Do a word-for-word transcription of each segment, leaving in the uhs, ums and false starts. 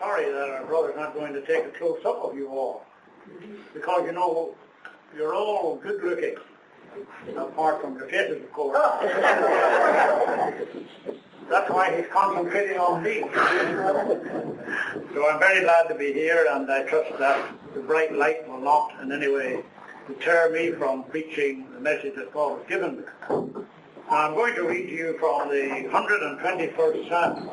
sorry that our brother's not going to take a close-up of you all, because, you know, you're all good-looking, apart from your faces, of course. That's why he's concentrating on me. So I'm very glad to be here, and I trust that the bright light will not in any way deter me from preaching the message that God has given me. Now I'm going to read to you from the one hundred twenty-first Psalm.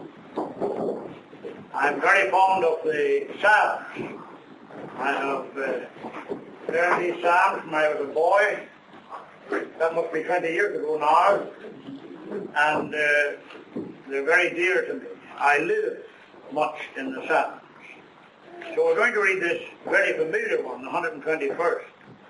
I'm very fond of the Psalms. I have uh, learned these Psalms when I was a boy. That must be twenty years ago now. And uh, they're very dear to me. I live much in the Psalms. So we're going to read this very familiar one, the one hundred twenty-first.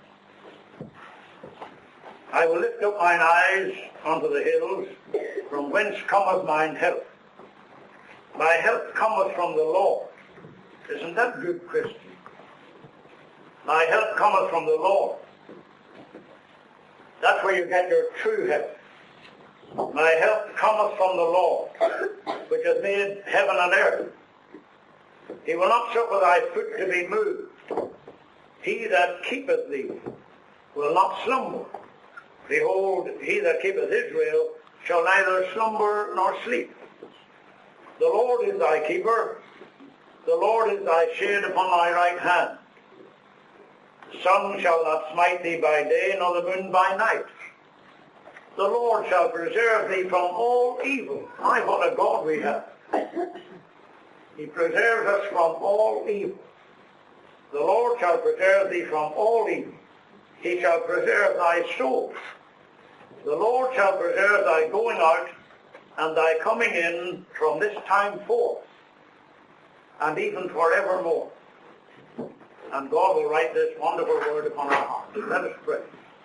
I will lift up mine eyes unto the hills, from whence cometh mine help. My help cometh from the Lord. Isn't that good, Christian? My help cometh from the Lord. That's where you get your true help. My help cometh from the Lord, which hath made heaven and earth. He will not suffer thy foot to be moved. He that keepeth thee will not slumber. Behold, he that keepeth Israel shall neither slumber nor sleep. The Lord is thy keeper. The Lord is thy shade upon thy right hand. The sun shall not smite thee by day, nor the moon by night. The Lord shall preserve thee from all evil. My, what a God we have. He preserves us from all evil. The Lord shall preserve thee from all evil. He shall preserve thy soul. The Lord shall preserve thy going out and thy coming in from this time forth, and even forevermore. And God will write this wonderful word upon our hearts. Let us pray.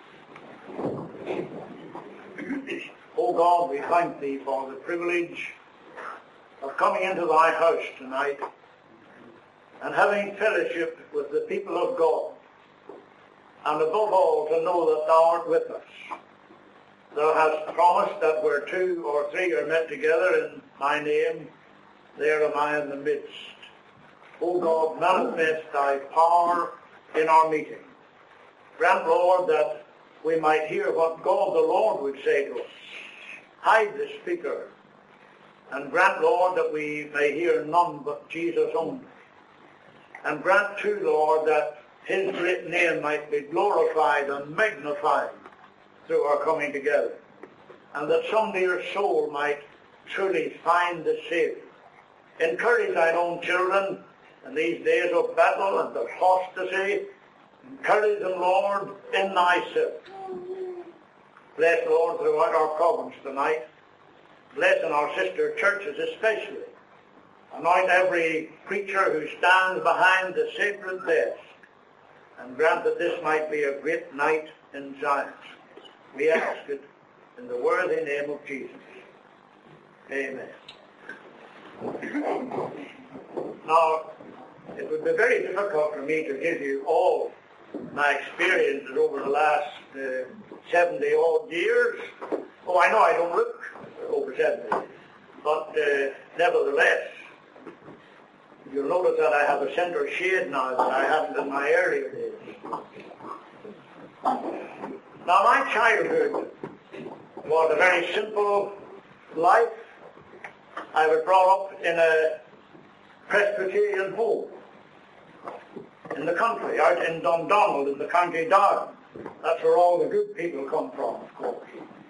O God, we thank thee for the privilege of coming into thy house tonight and having fellowship with the people of God, and above all to know that thou art with us. Thou hast promised that where two or three are met together in thy name, there am I in the midst. O God, manifest thy power in our meeting. Grant, Lord, that we might hear what God the Lord would say to us. Hide the speaker, and grant, Lord, that we may hear none but Jesus only. And grant, too, Lord, that his great name might be glorified and magnified through our coming together, and that some dear soul might truly find the Savior. Encourage thine own children in these days of battle and of apostasy. Encourage them, Lord, in thyself. Bless, Lord, throughout our province tonight. Bless in our sister churches especially. Anoint every preacher who stands behind the sacred desk, and grant that this might be a great night in Zion. We ask it in the worthy name of Jesus. Amen. Now, it would be very difficult for me to give you all my experiences over the last uh, seventy-odd years. Oh, I know I don't look over seventy, but uh, nevertheless, you'll notice that I have a center shade now that I hadn't in my earlier days. Now, my childhood was a very simple life. I was brought up in a Presbyterian home in the country, out in Dundonald in the County Down. That's where all the good people come from, of course.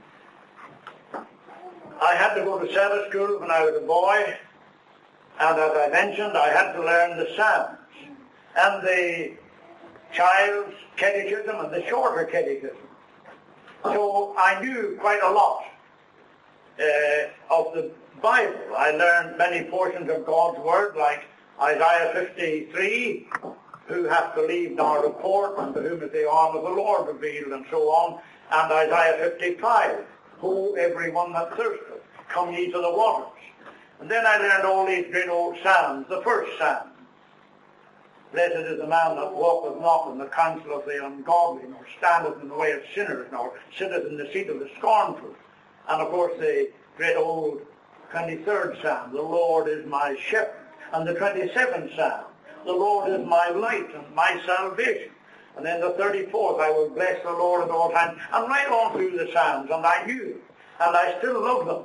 I had to go to Sabbath school when I was a boy, and as I mentioned, I had to learn the Psalms and the child's catechism and the shorter catechism. So I knew quite a lot uh, of the Bible. I learned many portions of God's Word, like Isaiah fifty-three, who hath believed our report, and to whom is the arm of the Lord revealed, and so on, and Isaiah fifty-five, Ho, every one that thirsteth, come ye to the waters. And then I learned all these great old Psalms, the first Psalm. Blessed is the man that walketh not in the counsel of the ungodly, nor standeth in the way of sinners, nor sitteth in the seat of the scornful. And of course the great old twenty-third Psalm, the Lord is my shepherd. And the twenty-seventh Psalm, the Lord is my light and my salvation. And then the thirty-fourth, I will bless the Lord at all times. And right on through the Psalms, and I knew, and I still love them.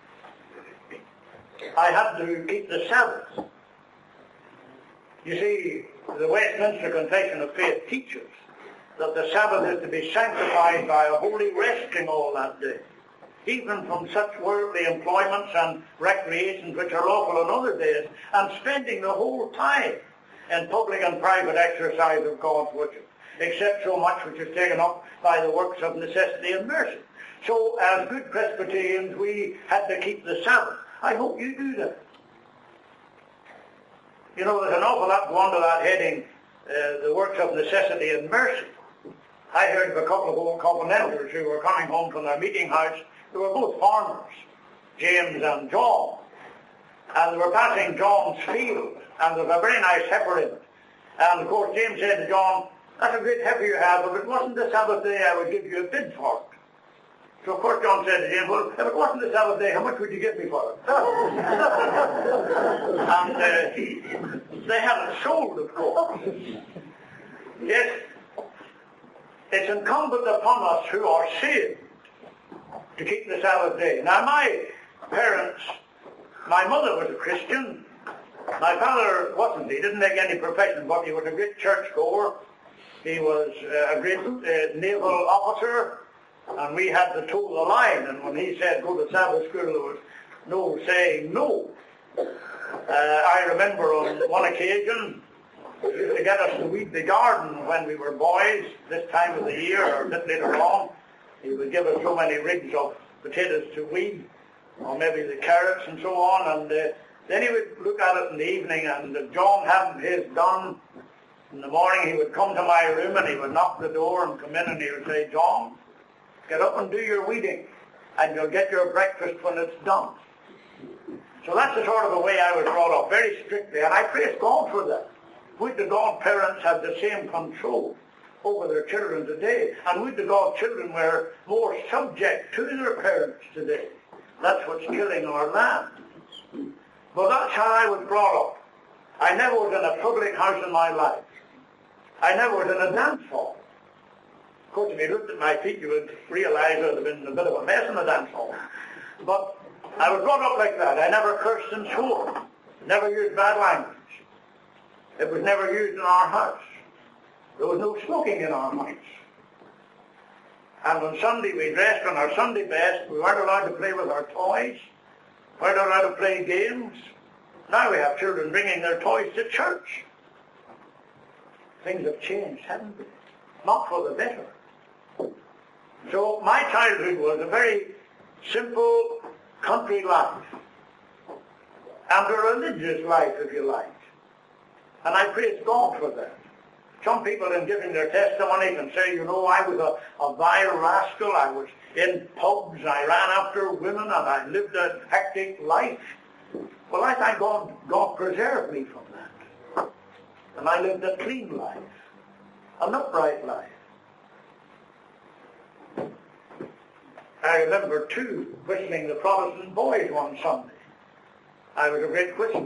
I had to keep the Sabbath. You see, the Westminster Confession of Faith teaches that the Sabbath is to be sanctified by a holy resting all that day, even from such worldly employments and recreations which are lawful on other days, and spending the whole time in public and private exercise of God's worship, except so much which is taken up by the works of necessity and mercy. So, as good Presbyterians, we had to keep the Sabbath. I hope you do that. You know, there's an awful lot go under that heading, uh, the works of necessity and mercy. I heard of a couple of old Covenanters who were coming home from their meeting house. They were both farmers, James and John. And they were passing John's field, and there was a very nice heifer in it. And of course James said to John, "That's a great heifer you have, but if it wasn't the Sabbath day, I would give you a bid for it." So of course John said to James, "Well, if it wasn't the Sabbath day, how much would you give me for it?" And uh, they hadn't sold, of course. Yes, it's incumbent upon us who are saved to keep the Sabbath day. Now my parents, my mother was a Christian. My father wasn't. He didn't make any profession, but he was a great churchgoer. He was uh, a great uh, naval officer, and we had to toe the line. And when he said go to Sabbath school, there was no saying no. Uh, I remember on one occasion, he used to get us to weed the garden when we were boys, this time of the year or a bit later on. He would give us so many rigs of potatoes to weed, or maybe the carrots and so on, and uh, then he would look at it in the evening, and if John hadn't his done, in the morning he would come to my room and he would knock the door and come in and he would say, "John, get up and do your weeding, and you'll get your breakfast when it's done." So that's the sort of the way I was brought up, very strictly, and I praise God for that. Would the God parents had the same control over their children today, and would the God children were more subject to their parents today. That's what's killing our land. But that's how I was brought up. I never was in a public house in my life. I never was in a dance hall. Of course, if you looked at my feet, you would realize I would have been a bit of a mess in a dance hall. But I was brought up like that. I never cursed and swore. Never used bad language. It was never used in our house. There was no smoking in our house. And on Sunday we dressed in our Sunday best. We weren't allowed to play with our toys. We weren't allowed to play games. Now we have children bringing their toys to church. Things have changed, haven't they? Not for the better. So my childhood was a very simple country life. And a religious life, if you like. And I praise God for that. Some people in giving their testimony can say, you know, I was a, a vile rascal, I was in pubs, I ran after women, and I lived a hectic life. Well, I thank God, God preserved me from that. And I lived a clean life, an upright life. I remember, too, whistling the Protestant boys one Sunday. I was a great whistler.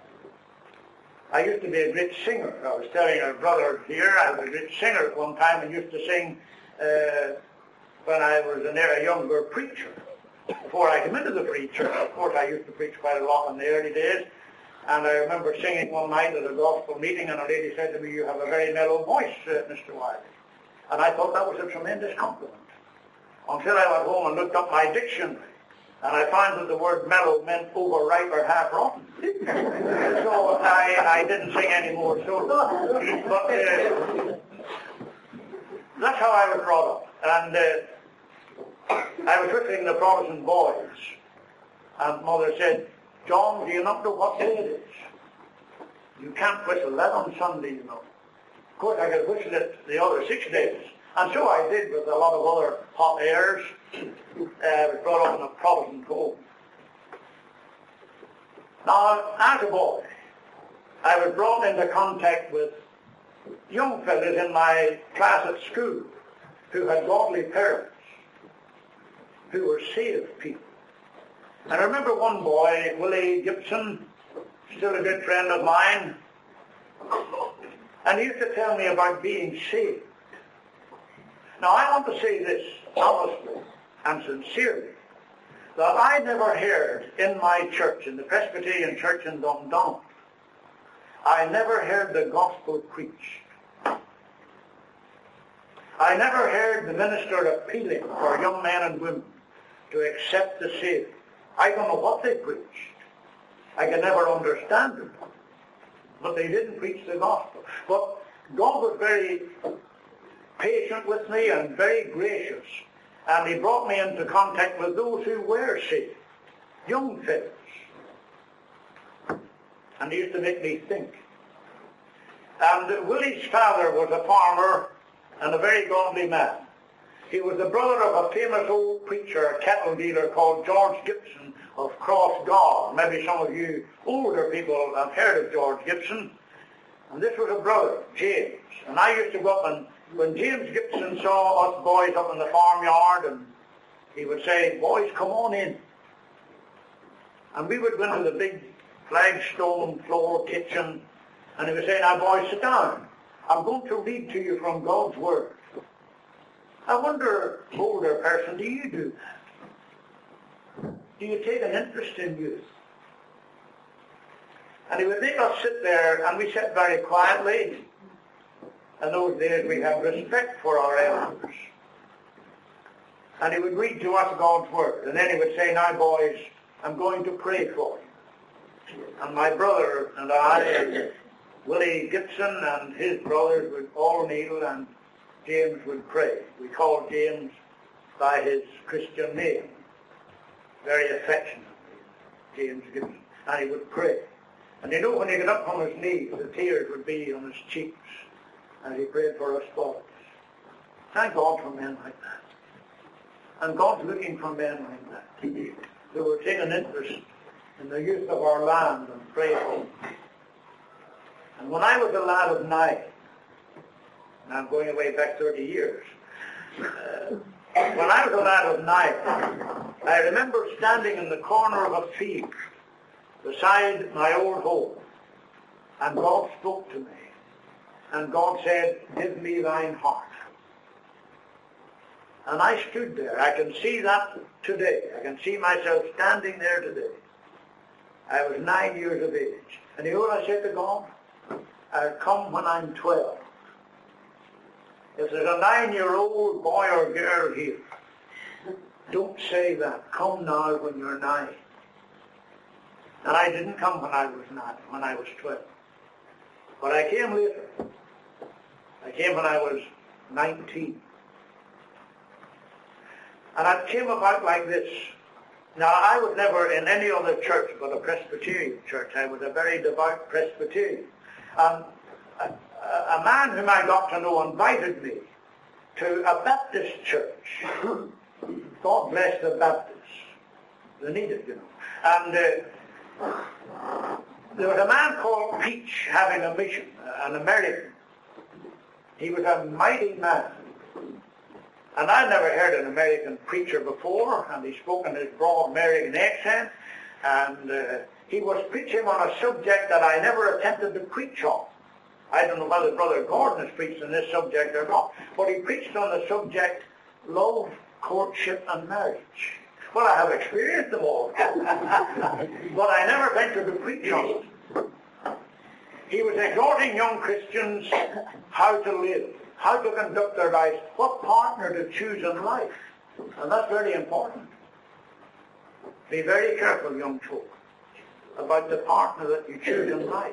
I used to be a great singer. I was telling our brother here, I was a great singer at one time and used to sing uh, when I was an, a younger preacher. Before I came into the preacher, of course I used to preach quite a lot in the early days, and I remember singing one night at a gospel meeting, and a lady said to me, "You have a very mellow voice, uh, Mister Wiley." And I thought that was a tremendous compliment. Until I went home and looked up my dictionary, and I found that the word mellow meant overripe or half rotten. So I, I didn't sing any more. So, but uh, that's how I was brought up. And uh, I was whistling the Protestant boys. And Mother said, "John, do you not know what day it is? You can't whistle that on Sunday, you know." Of course, I could whistle it the other six days. And so I did with a lot of other hot airs. Uh, I was brought up in a Protestant home. Now, as a boy, I was brought into contact with young fellows in my class at school who had godly parents, who were saved people. And I remember one boy, Willie Gibson, still a good friend of mine, and he used to tell me about being saved. Now I want to say this honestly and sincerely, that I never heard in my church, in the Presbyterian Church in Dundonald, I never heard the gospel preached. I never heard the minister appealing for young men and women to accept the Savior. I don't know what they preached. I can never understand it. But they didn't preach the gospel. But God was very patient with me and very gracious. And he brought me into contact with those who were saved, young fellows. And he used to make me think. And Willie's father was a farmer and a very godly man. He was the brother of a famous old preacher, a cattle dealer called George Gibson of Crossgar. Maybe some of you older people have heard of George Gibson. And this was a brother, James. And I used to go up, and when James Gibson saw us boys up in the farmyard, and he would say, "Boys, come on in." And we would go into the big flagstone floor kitchen, and he would say, "Now boys, sit down. I'm going to read to you from God's Word." I wonder, older person, do you do that? Do you take an interest in youth? And he would make us sit there, and we sat very quietly. In those days we had respect for our elders. And he would read to us God's Word. And then he would say, "Now boys, I'm going to pray for you." And my brother and I, and Willie Gibson and his brothers would all kneel, and James would pray. We called James by his Christian name, very affectionately, James Gibson. And he would pray. And you know, when he got up from his knees, the tears would be on his cheeks as he prayed for us boys. Thank God for men like that. And God's looking for men like that, who will take an interest in the youth of our land and pray for them. And when I was a lad of nine, and I'm going away back thirty years, uh, when I was a lad of nine, I remember standing in the corner of a field beside my old home, and God spoke to me. And God said, "Give me thine heart." And I stood there. I can see that today. I can see myself standing there today. I was nine years of age. And you know what I said to God? I'll come when I'm twelve. If there's a nine-year-old boy or girl here, don't say that. Come now when you're nine. And I didn't come when I was nine, when I was twelve. But I came later. I came when I was nineteen. And it came about like this. Now, I was never in any other church but a Presbyterian church. I was a very devout Presbyterian. Um, a, a man whom I got to know invited me to a Baptist church. God bless the Baptists. They need it, you know. And uh, there was a man called Peach having a mission, an American. He was a mighty man. And I'd never heard an American preacher before, and he spoke in his broad American accent, and uh, he was preaching on a subject that I never attempted to preach on. I don't know whether Brother Gordon has preached on this subject or not, but he preached on the subject, love, courtship, and marriage. Well, I have experienced them all, but I never ventured to preach on it. He was exhorting young Christians how to live, how to conduct their lives, what partner to choose in life. And that's very important. Be very careful, young folk, about the partner that you choose in life.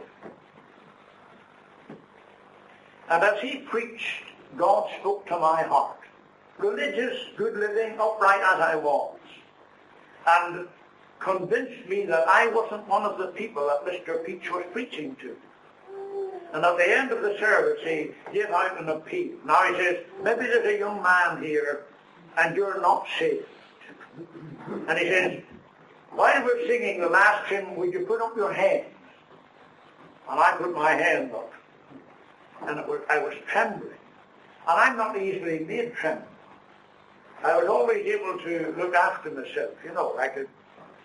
And as he preached, God spoke to my heart. Religious, good living, upright as I was, and convinced me that I wasn't one of the people that Mister Peach was preaching to. And at the end of the service, he gave out an appeal. Now he says, maybe there's a young man here, and you're not saved. And he says, while we're singing the last hymn, would you put up your hands? And I put my hand up. And it was, I was trembling. And I'm not easily made trembling. I was always able to look after myself. You know, I could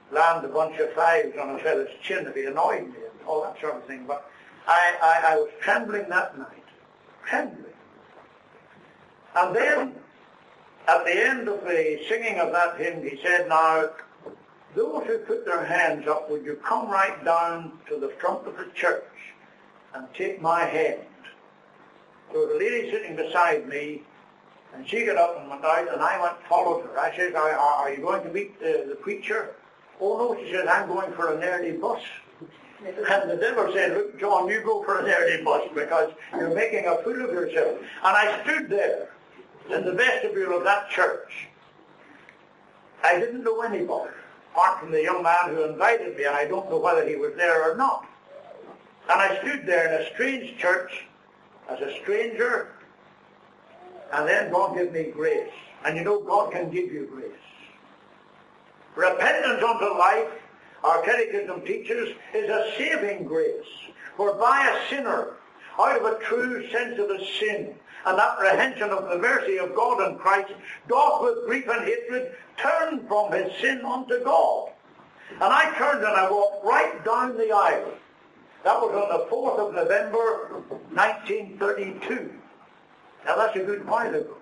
land a bunch of fives on a fellow's chin if he annoyed me and all that sort of thing. But I, I, I was trembling that night. Trembling. And then, at the end of the singing of that hymn, he said, now, those who put their hands up, would you come right down to the front of the church and take my hand? There was a lady sitting beside me, and she got up and went out, and I went followed her. I said, are, are you going to meet the, the preacher? Oh, no, she said, I'm going for an early bus. And the devil said, look, John, you go for an early bus because you're making a fool of yourself. And I stood there in the vestibule of that church. I didn't know anybody, apart from the young man who invited me, and I don't know whether he was there or not. And I stood there in a strange church as a stranger, and then God gave me grace. And you know, God can give you grace. Repentance unto life, our catechism teaches, is a saving grace, whereby a sinner, out of a true sense of his sin and apprehension of the mercy of God in Christ, doth with grief and hatred turn from his sin unto God. And I turned and I walked right down the aisle. That was on the fourth of November, nineteen thirty-two. Now that's a good while ago.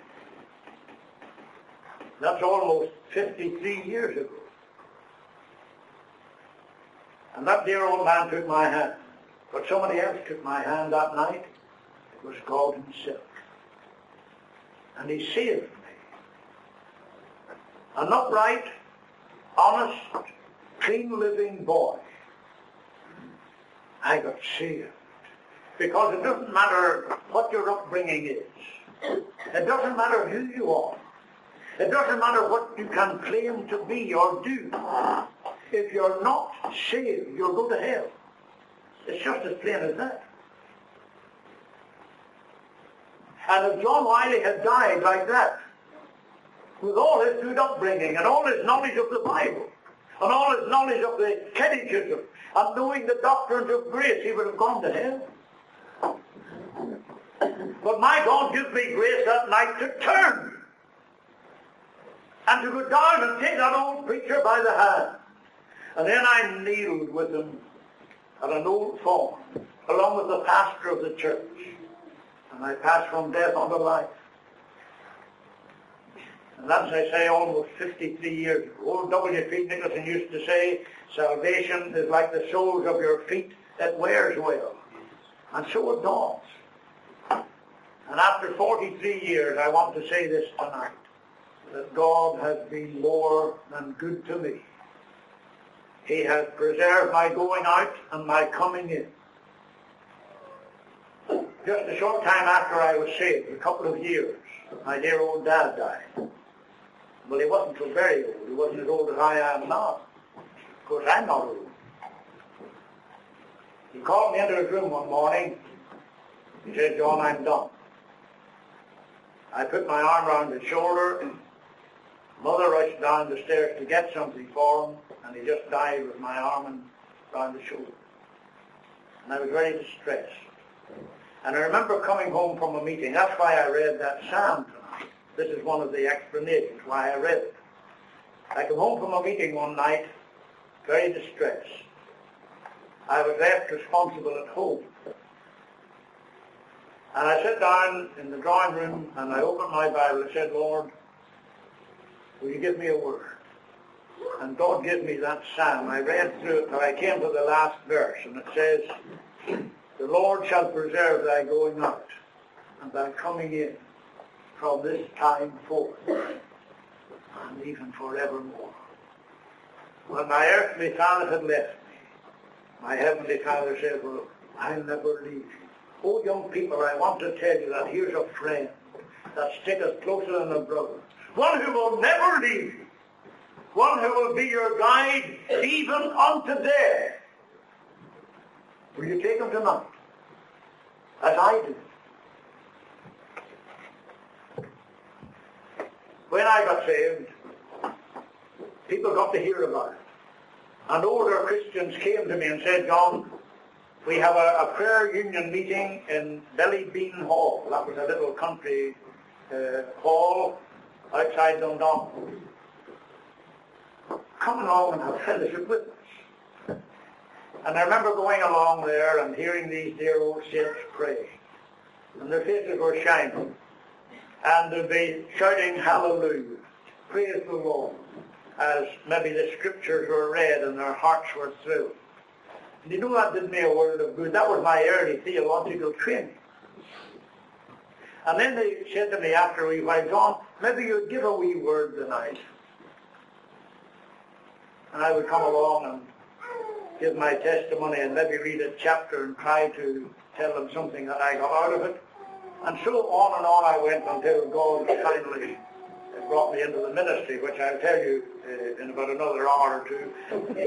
That's almost fifty-three years ago. And that dear old man took my hand. But somebody else took my hand that night. It was God himself. And he saved me. An upright, honest, clean-living boy. I got saved. Because it doesn't matter what your upbringing is. It doesn't matter who you are. It doesn't matter what you can claim to be or do. If you're not saved, you'll go to hell. It's just as plain as that. And if John Wiley had died like that, with all his good upbringing and all his knowledge of the Bible and all his knowledge of the catechism and knowing the doctrines of grace, he would have gone to hell. But my God gives me grace that night to turn and to go down and take that old preacher by the hand. And then I kneeled with him at an old form, along with the pastor of the church. And I passed from death unto life. And that's, I say, almost fifty-three years ago. Old W P Nicholson used to say, salvation is like the soles of your feet, that wears well. And so it does. And after forty-three years, I want to say this tonight, that God has been more than good to me. He has preserved my going out and my coming in. Just a short time after I was saved, a couple of years, my dear old dad died. Well, he wasn't so very old. He wasn't as old as I am now. Of course, I'm not old. He called me into his room one morning. He said, John, I'm done. I put my arm around his shoulder, and Mother rushed down the stairs to get something for him, and he just died with my arm and around the shoulder. And I was very distressed. And I remember coming home from a meeting. That's why I read that psalm tonight. This is one of the explanations why I read it. I came home from a meeting one night, very distressed. I was left responsible at home. And I sat down in the drawing room and I opened my Bible and said, Lord, will you give me a word? And God gave me that psalm. I read through it till I came to the last verse, and it says, the Lord shall preserve thy going out and thy coming in from this time forth and even forevermore. When my earthly father had left me, my heavenly Father said, well, I'll never leave you. Oh, young people, I want to tell you that here's a friend that sticketh closer than a brother. One who will never leave you. One who will be your guide even unto death. Will you take him tonight? As I did. When I got saved, people got to hear about it. And older Christians came to me and said, John, we have a, a prayer union meeting in Bellybean Hall. That was a little country uh, hall outside Dundalk. come along and have fellowship with us. And I remember going along there and hearing these dear old saints pray. And their faces were shining. And they'd be shouting hallelujah, praise the Lord, as maybe the scriptures were read and their hearts were thrilled. And you know, that did me a world of good. That was my early theological training. And then they said to me after a wee while, John, maybe you'd give a wee word tonight. And I would come along and give my testimony and maybe read a chapter and try to tell them something that I got out of it. And so on and on I went until God finally brought me into the ministry, which I'll tell you uh, in about another hour or two.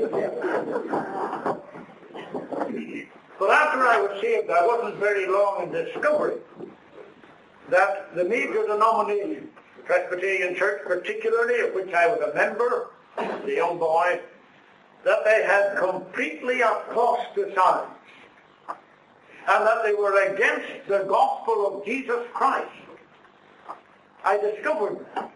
But after I was saved, I wasn't very long in discovering that the major denomination, the Presbyterian Church particularly, of which I was a member, the young boy, that they had completely apostatized and that they were against the gospel of Jesus Christ. I discovered that.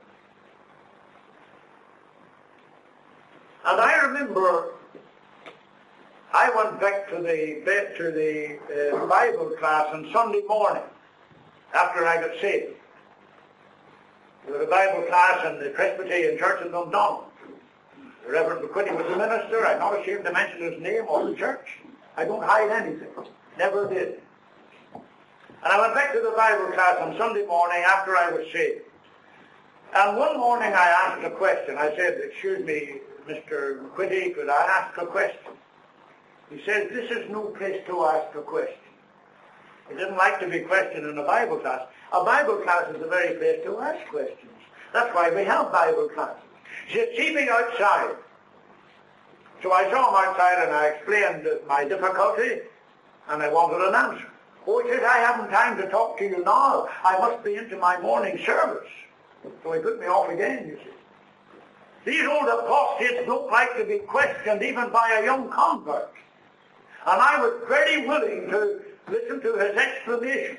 And I remember I went back to the to the uh, Bible class on Sunday morning after I got saved. There was a Bible class in the Presbyterian Church in Dundonald. The Reverend McQuitty was the minister. I'm not ashamed to mention his name or the church. I don't hide anything. Never did. And I went back to the Bible class on Sunday morning after I was saved. And one morning I asked a question. I said, excuse me, Mister McQuitty, could I ask a question? He said, this is no place to ask a question. He didn't like to be questioned in a Bible class. A Bible class is the very place to ask questions. That's why we have Bible classes. He said, see me outside. So I saw him outside and I explained my difficulty and I wanted an answer. Oh, he said, I haven't time to talk to you now. I must be into my morning service. So he put me off again, you see. These old apostates don't like to be questioned even by a young convert. And I was very willing to listen to his explanation.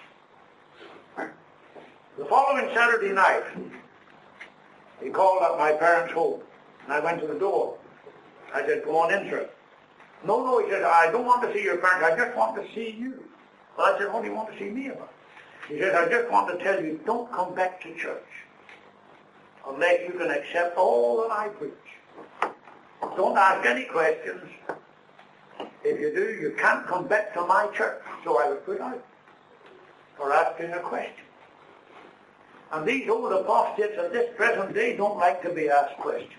The following Saturday night, he called at my parents' home, and I went to the door. I said, go on in, sir. No, no, he said, I don't want to see your parents, I just want to see you. Well, I said, what do you want to see me about? He said, I just want to tell you, don't come back to church unless you can accept all that I preach. Don't ask any questions. If you do, you can't come back to my church. So I was put out for asking a question. And these old apostates at this present day don't like to be asked questions.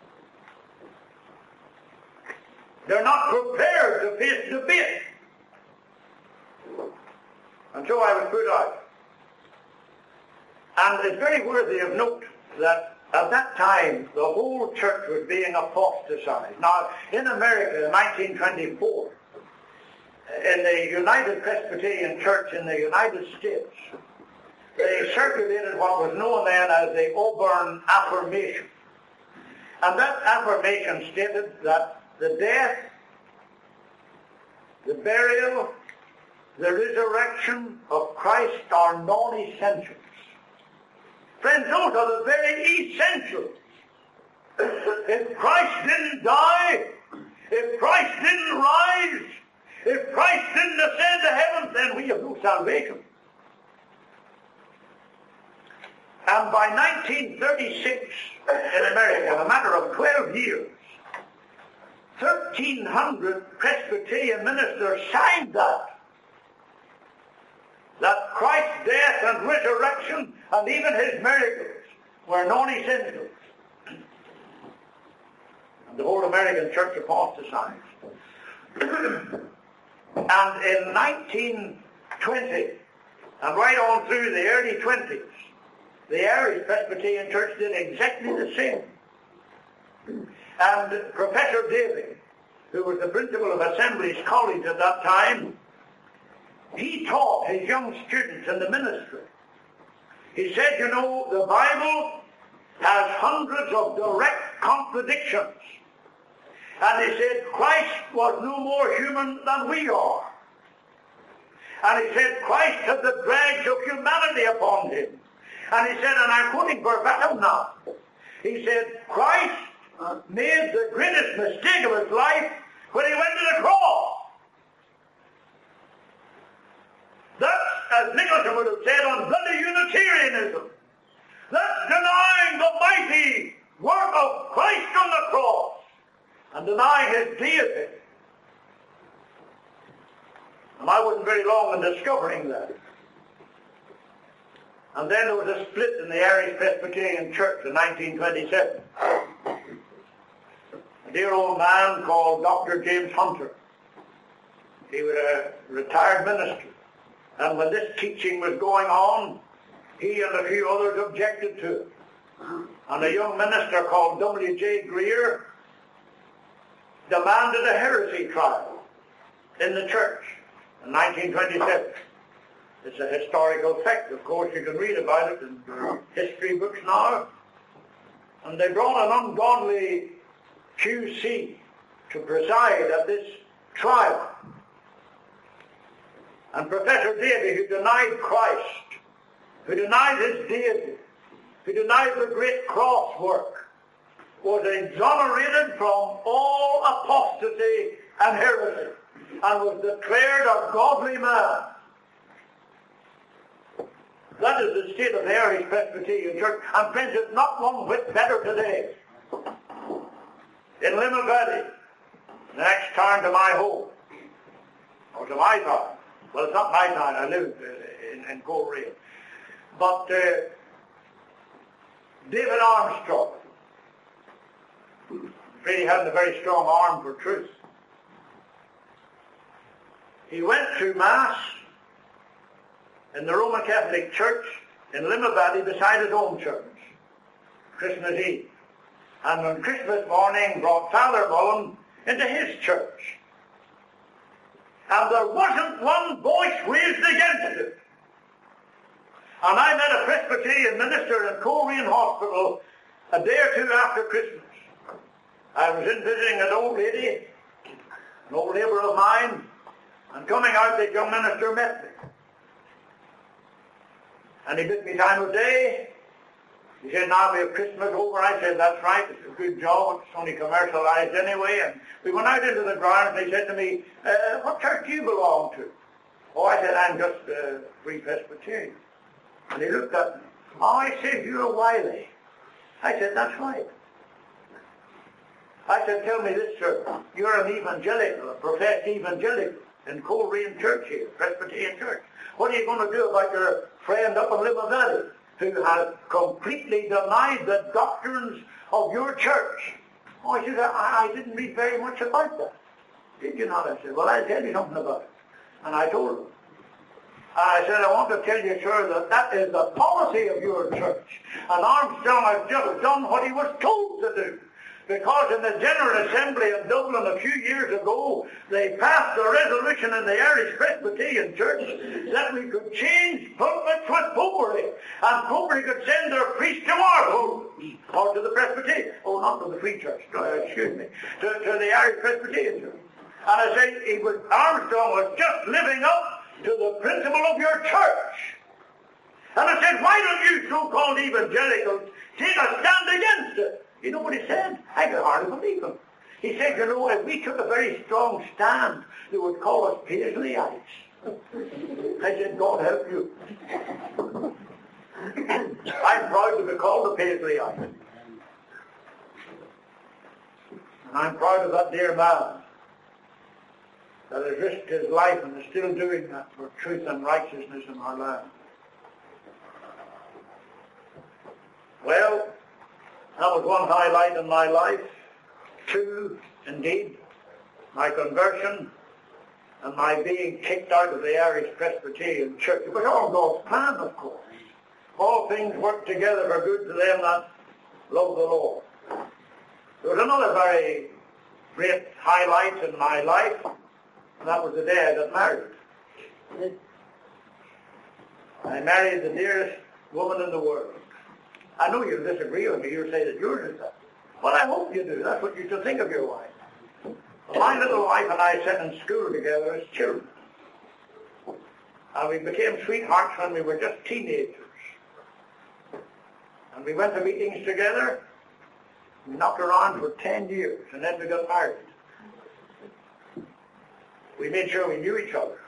They're not prepared to face debate. And so I was put out. And it's very worthy of note that at that time the whole church was being apostatized. Now, in America in nineteen twenty-four, in the United Presbyterian Church in the United States, they circulated what was known then as the Auburn Affirmation. And that affirmation stated that the death, the burial, the resurrection of Christ are non-essentials. Friends, those are the very essentials. If Christ didn't die, if Christ didn't rise, if Christ didn't ascend to heaven, then we have no salvation. And by nineteen thirty-six in America, in a matter of twelve years, thirteen hundred Presbyterian ministers signed that. That Christ's death and resurrection and even his miracles were non-essentials. And the whole American church apostatized. And in nineteen twenty, and right on through the early twenties, the Irish Presbyterian Church did exactly the same. And Professor Davy, who was the principal of Assemblies College at that time, he taught his young students in the ministry. He said, you know, the Bible has hundreds of direct contradictions. And he said, Christ was no more human than we are. And he said, Christ had the dregs of humanity upon him. And he said, and I'm quoting verbatim now, he said, Christ made the greatest mistake of his life when he went to the cross. That's, as Nicholson would have said, on bloody Unitarianism. That's denying the mighty work of Christ on the cross and denying his deity. And I wasn't very long in discovering that. And then there was a split in the Irish Presbyterian Church in nineteen twenty-seven. A dear old man called Doctor James Hunter. He was a retired minister. And when this teaching was going on, he and a few others objected to it. And a young minister called W J Greer demanded a heresy trial in the church in nineteen twenty-seven. It's a historical fact. Of course, you can read about it in history books now. And they brought an ungodly Q C to preside at this trial. And Professor Davy, who denied Christ, who denied his deity, who denied the great cross work, was exonerated from all apostasy and heresy and was declared a godly man. That is the state of the Irish Presbyterian Church. And friends, it's not one whit better today. In Limavady, the next turn to my home, or to my town. Well, it's not my town. I live uh, in, in Coleraine. But uh, David Armstrong, really had a very strong arm for truth. He went to Mass in the Roman Catholic Church in Limavady beside his own church, Christmas Eve. And on Christmas morning brought Father Mullen into his church. And there wasn't one voice raised against it. And I met a Presbyterian minister in Coleraine Hospital a day or two after Christmas. I was in visiting an old lady, an old neighbor of mine, and coming out, the young minister met me. And he bid me time of day. He said, now we have Christmas over. I said, that's right, it's a good job, it's only commercialized anyway. And we went out into the grounds and he said to me, uh, what church do you belong to? Oh, I said, I'm just a Free Presbyterian. And he looked at me. Oh, he said, you're a Wiley. I said, that's right. I said, tell me this, sir. You're an evangelical, a professed evangelical in Coleraine Church here, Presbyterian Church. What are you going to do about your friend up in Limavady who has completely denied the doctrines of your church? Oh, I said, I, I didn't read very much about that. Did you not? I said, well, I'll tell you something about it. And I told him. I said, I want to tell you, sir, that that is the policy of your church. And Armstrong has just done what he was told to do. Because in the General Assembly in Dublin a few years ago, they passed a resolution in the Irish Presbyterian Church that we could change pulpits with popery. And popery could send their priests to our pulpits, or to the Presbyterian. Oh, not to the Free Church, no, excuse me, to, to the Irish Presbyterian Church. And I said, he was, Armstrong was just living up to the principle of your church. And I said, why don't you so-called evangelicals take a stand against it? You know what he said? I could hardly believe him. He said, you know, if we took a very strong stand, they would call us Paisleyite. I said, God help you. I'm proud to be called a Paisleyite. And I'm proud of that dear man that has risked his life and is still doing that for truth and righteousness in our land. Well, that was one highlight in my life. Two, indeed, my conversion and my being kicked out of the Irish Presbyterian Church. It was all God's plan, of course. All things work together for good to them that love the Lord. There was another very great highlight in my life, and that was the day I got married. I married the dearest woman in the world. I know you'll disagree with me. You'll say that yours is that. But I hope you do. That's what you should think of your wife. My little wife and I sat in school together as children. And we became sweethearts when we were just teenagers. And we went to meetings together. We knocked around for ten years, and then we got married. We made sure we knew each other.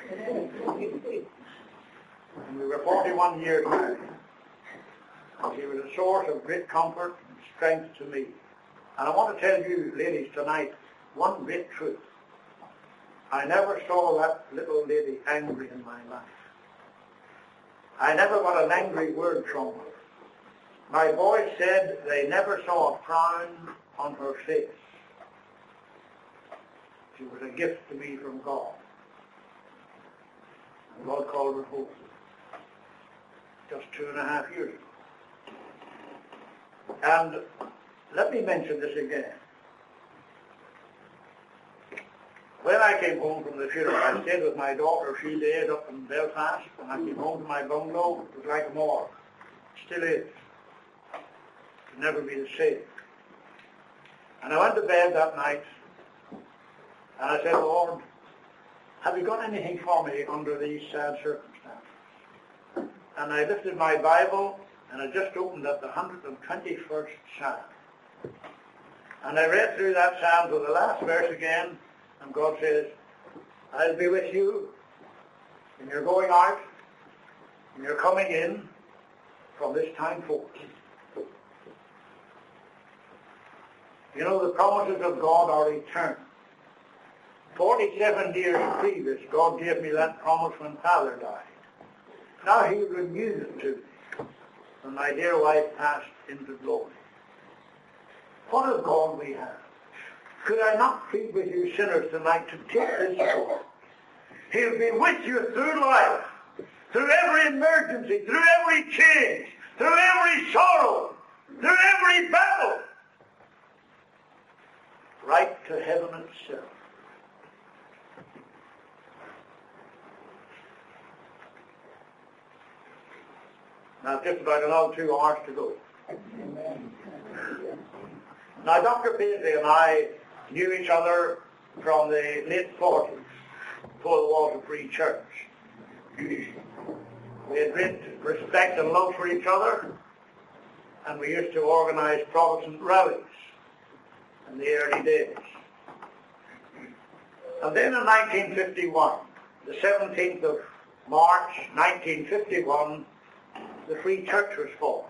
And we were forty-one years married. And she was a source of great comfort and strength to me. And I want to tell you, ladies, tonight, one great truth. I never saw that little lady angry in my life. I never got an angry word from her. My boys said they never saw a frown on her face. She was a gift to me from God. And God called her home just two and a half years ago. And let me mention this again. When I came home from the funeral, I stayed with my daughter a few days up in Belfast, and I came home to my bungalow. It was like a morgue. Still is. It'll never be the same. And I went to bed that night, and I said, Lord, have you got anything for me under these sad circumstances? And I lifted my Bible, and I just opened at the one hundred twenty-first Psalm. And I read through that Psalm to the last verse again, and God says, I'll be with you when you're going out, and you're coming in from this time forth. You know, the promises of God are eternal. Forty-seven years previous, God gave me that promise when Father died. Now he renews it to me when my dear wife passed into glory. What a God we have. Could I not plead with you sinners tonight to take this God? He'll be with you through life, through every emergency, through every change, through every sorrow, through every battle, right to heaven itself. Now, just about another two hours to go. Amen. Now, Doctor Paisley and I knew each other from the late forties, before the Walter Free Church. We had great respect and love for each other, and we used to organize Protestant rallies in the early days. And then in nineteen fifty-one, the seventeenth of March, nineteen fifty-one, the Free Church was formed.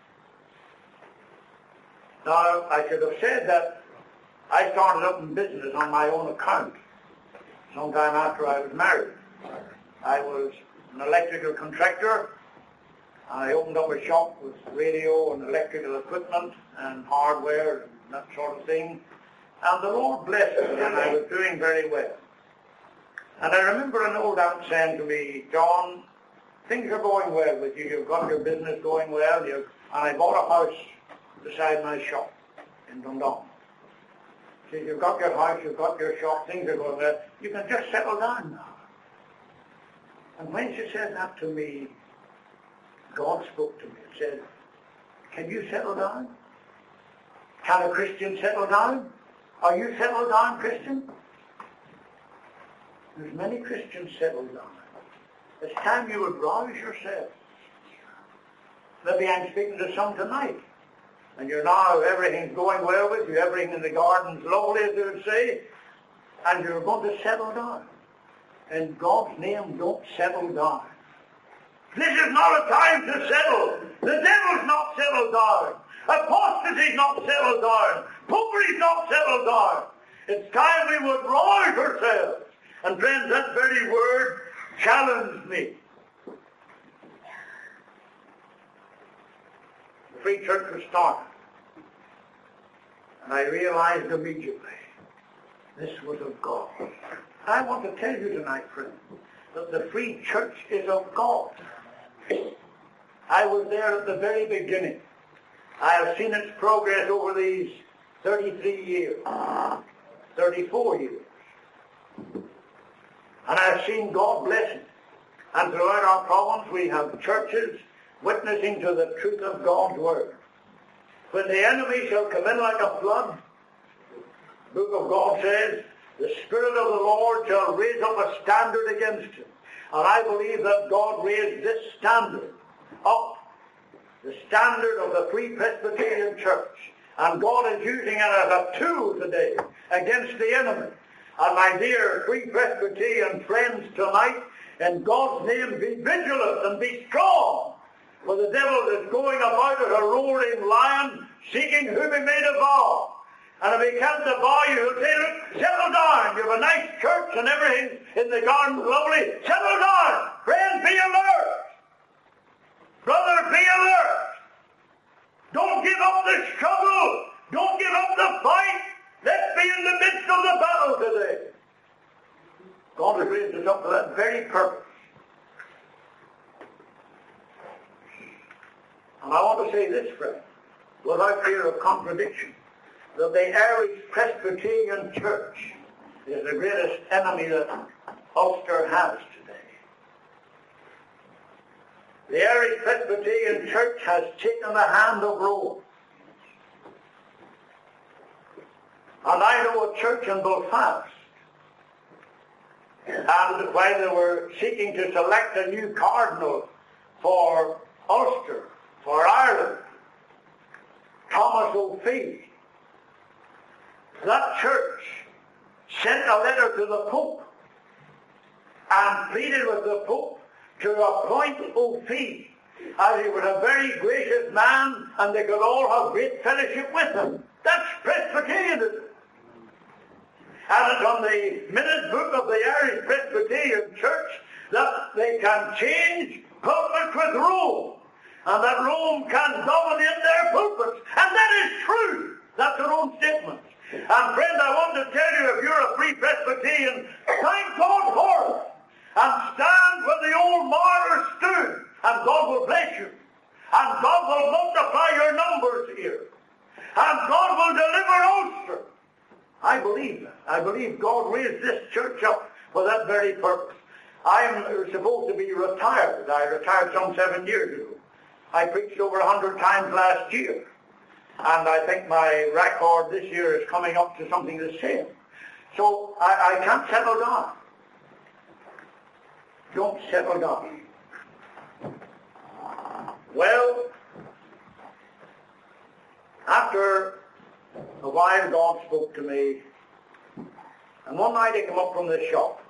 Now, I should have said that I started up in business on my own account sometime after I was married. I was an electrical contractor. I opened up a shop with radio and electrical equipment and hardware and that sort of thing. And the Lord blessed me, and I was doing very well. And I remember an old aunt saying to me, John, things are going well with you. You've got your business going well. You've, and I bought a house beside my shop in Dundon. She said, you've got your house, you've got your shop, things are going well. You can just settle down now. And when she said that to me, God spoke to me and said, can you settle down? Can a Christian settle down? Are you settled down, Christian? There's many Christians settled down. It's time you would rouse yourself. Maybe I'm speaking to some tonight. And you're now, everything's going well with you, everything in the garden's lovely, as they would say, and you're going to settle down. In God's name, don't settle down. This is not a time to settle. The devil's not settled down. Apostasy's not settled down. Popery's not settled down. It's time we would rouse ourselves. And friends, that very word challenged me. The Free Church was started. And I realized immediately this was of God. I want to tell you tonight, friends, that the Free Church is of God. I was there at the very beginning. I have seen its progress over these thirty-three years, thirty-four years. And I've seen God bless it. And throughout our province we have churches witnessing to the truth of God's Word. When the enemy shall come in like a flood, the book of God says, the Spirit of the Lord shall raise up a standard against him. And I believe that God raised this standard up, the standard of the Free Presbyterian Church. And God is using it as a tool today against the enemy. And my dear Free Presbyterian friends tonight, in God's name, be vigilant and be strong. For the devil is going about as a roaring lion, seeking whom he may devour. And if he can't devour you, he'll say, look, settle down. You have a nice church and everything in the garden's lovely. Settle down. Friend, be alert. Brother, be alert. Don't give up the struggle. Don't give up the fight. Let's be in the midst of the battle today. God has raised us up for that very purpose. And I want to say this, friend, without fear of contradiction, that the Irish Presbyterian Church is the greatest enemy that Ulster has today. The Irish Presbyterian Church has taken the hand of Rome. And I know a church in Belfast, and while they were seeking to select a new cardinal for Ulster, for Ireland, Thomas O'Fee, that church sent a letter to the Pope and pleaded with the Pope to appoint O'Fee, as he was a very gracious man and they could all have great fellowship with him. That's Presbyterianism. And it's on the minute book of the Irish Presbyterian Church that they can change pulpits with Rome, and that Rome can dominate their pulpits. And that is true. That's their own statement. And friend, I want to tell you, if you're a Free Presbyterian, thank God for it. And stand where the old martyrs stood, and God will bless you. And God will multiply your numbers here. And God will deliver Ulster. I believe that. I believe God raised this church up for that very purpose. I am supposed to be retired. I retired some seven years ago. I preached over a hundred times last year. And I think my record this year is coming up to something the same. So I, I can't settle down. Don't settle down. Well, after a while God spoke to me, and one night I came up from the shop,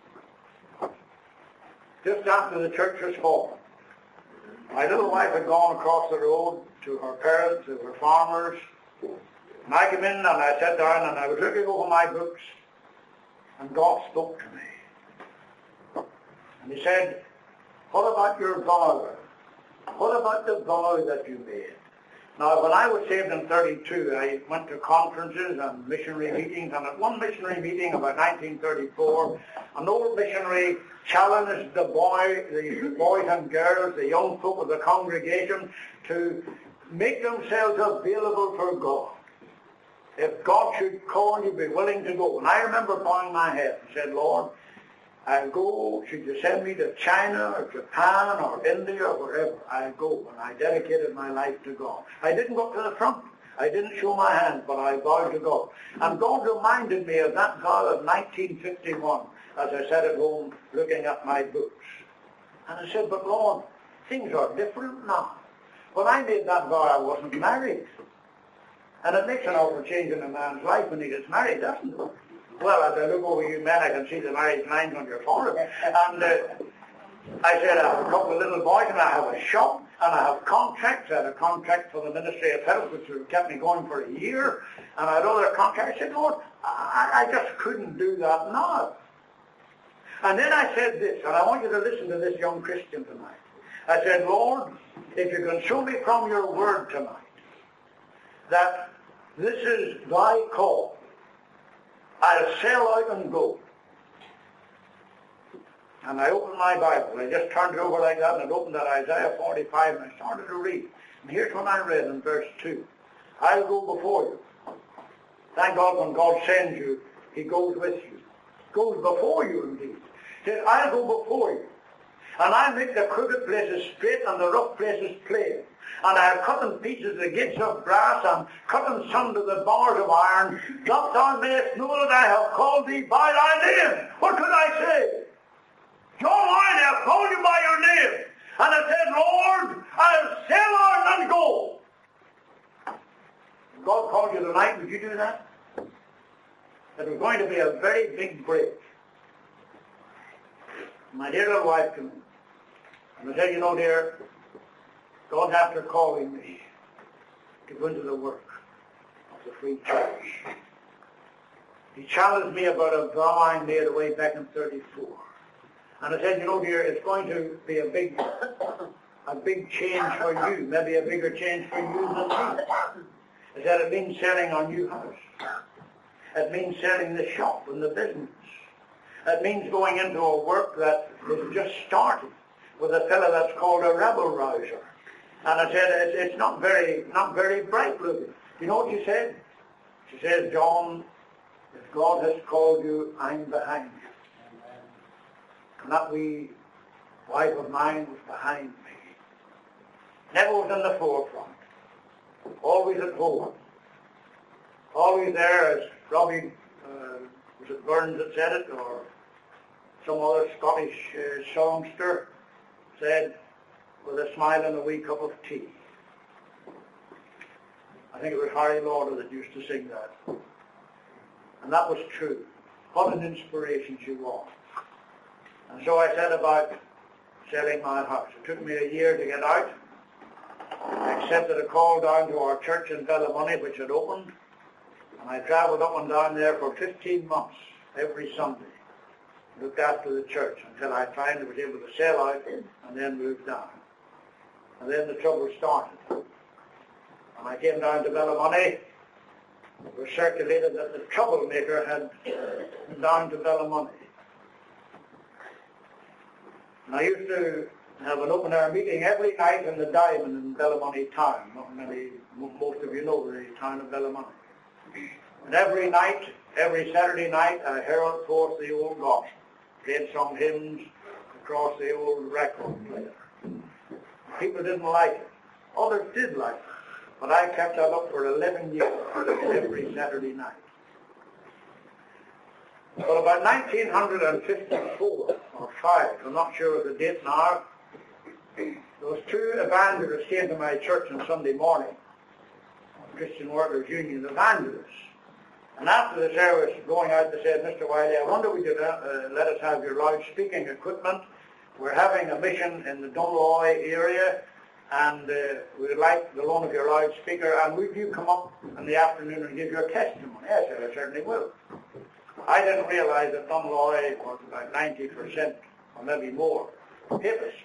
just after the church was formed. My little wife had gone across the road to her parents, who were farmers, and I came in and I sat down and I was looking over my books, and God spoke to me. And he said, what about your vow? What about the vow that you made? Now, when I was saved in thirty-two, I went to conferences and missionary meetings, and at one missionary meeting about nineteen thirty-four, an old missionary challenged the boy, the boys and girls, the young folk of the congregation, to make themselves available for God. If God should call you, be willing to go. And I remember bowing my head and said, Lord, I'll go. Should you send me to China or Japan or India or wherever, I'll go. And I dedicated my life to God. I didn't go to the front. I didn't show my hand, but I vowed to God. And God reminded me of that vow of nineteen fifty-one as I sat at home looking at my books. And I said, but Lord, things are different now. When I made that vow, I wasn't married. And it makes an awful change in a man's life when he gets married, doesn't it? Well, as I look over you men, I can see the marriage lines on your forehead. And uh, I said, I have a couple of little boys, and I have a shop, and I have contracts. I had a contract for the Ministry of Health, which kept me going for a year, and I had other contracts. I said, Lord, I, I just couldn't do that now. And then I said this, and I want you to listen to this young Christian tonight. I said, Lord, if you can show me from your word tonight that this is thy call, I'll sell out and go. And I opened my Bible. I just turned it over like that, and it opened at Isaiah forty-five, and I started to read. And here's what I read in verse two. I'll go before you. Thank God when God sends you, he goes with you. Goes before you indeed. He said, I'll go before you. And I'll make the crooked places straight and the rough places plain. And I'll cut in pieces the gates of brass, and cut in sunder the bars of iron, that thou mayest know that I have called thee by thy name. What could I say? John Wine, I have called you by your name. And I said, Lord, I'll sell out and go. God you do that? It was going to be a very big break. My dear little wife came in. And I said, you know, dear, God's after calling me to go into the work of the Free Church. He challenged me about a vow I made way back in thirty-four. And I said, you know, dear, it's going to be a big, a big change for you, maybe a bigger change for you than me. I said, it means selling our new house. It means selling the shop and the business. It means going into a work that is just started with a fellow that's called a rabble rouser. And I said, it's, it's not very, not very bright looking. You know what she said? She said, John, if God has called you, I'm behind you. And that wee wife of mine was behind me. Never was in the forefront. Always at home. Always there, as Robbie, uh, was it Burns that said it, or some other Scottish uh, songster said, with a smile and a wee cup of tea. I think it was Harry Lauder that used to sing that. And that was true. What an inspiration she was. And so I set about selling my house. It took me a year to get out. I accepted a call down to our church in Bellamony, which had opened. And I travelled up and down there for fifteen months, every Sunday. Looked after the church until I finally was able to sell out and then moved down. And then the trouble started. When I came down to Bellamony, it was circulated that the troublemaker had been down to Bellamony. And I used to have an open-air meeting every night in the Diamond in Bellamony town. Not many, most of you know the town of Bellamony. And every night, every Saturday night, I herald forth the old gospel. Played some hymns across the old record player. People didn't like it. Others did like it. But I kept that up for eleven years, every Saturday night. But about nineteen fifty-four or five, I'm not sure of the date now, those two evangelists came to my church on Sunday morning, Christian Workers Union evangelists. And after the service, going out, they said, Mister Wiley, I wonder if you could uh, let us have your loudspeaking equipment. We're having a mission in the Dunloy area, and uh, we'd like the loan of your loudspeaker, and would you come up in the afternoon and give your testimony? I said, I certainly will. I didn't realize that Dunloy was about ninety percent, or maybe more, Papist.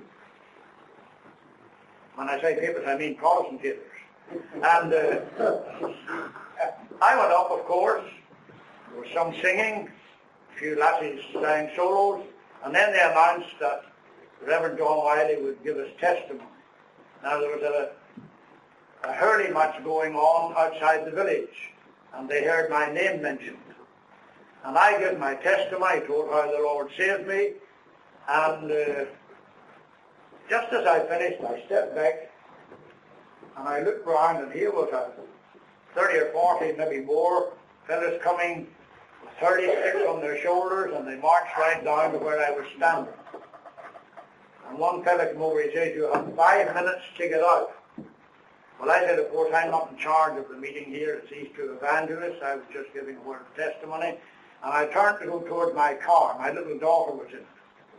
When I say Papist, I mean Protestant Papists. And uh, I went up, of course. There was some singing, a few lassies sang solos, and then they announced that Reverend John Wiley would give us testimony. Now, there was a, a hurley match going on outside the village, and they heard my name mentioned. And I gave my testimony, told how the Lord saved me, and uh, just as I finished, I stepped back, and I looked round, and here was a thirty or forty, maybe more, fellas coming with thirty-six on their shoulders, and they marched right down to where I was standing. And one fella came over, he said, you have five minutes to get out. Well, I said, of course, I'm not in charge of the meeting here. It's these two evangelists. I was just giving a word of testimony. And I turned to go towards my car. My little daughter was in it.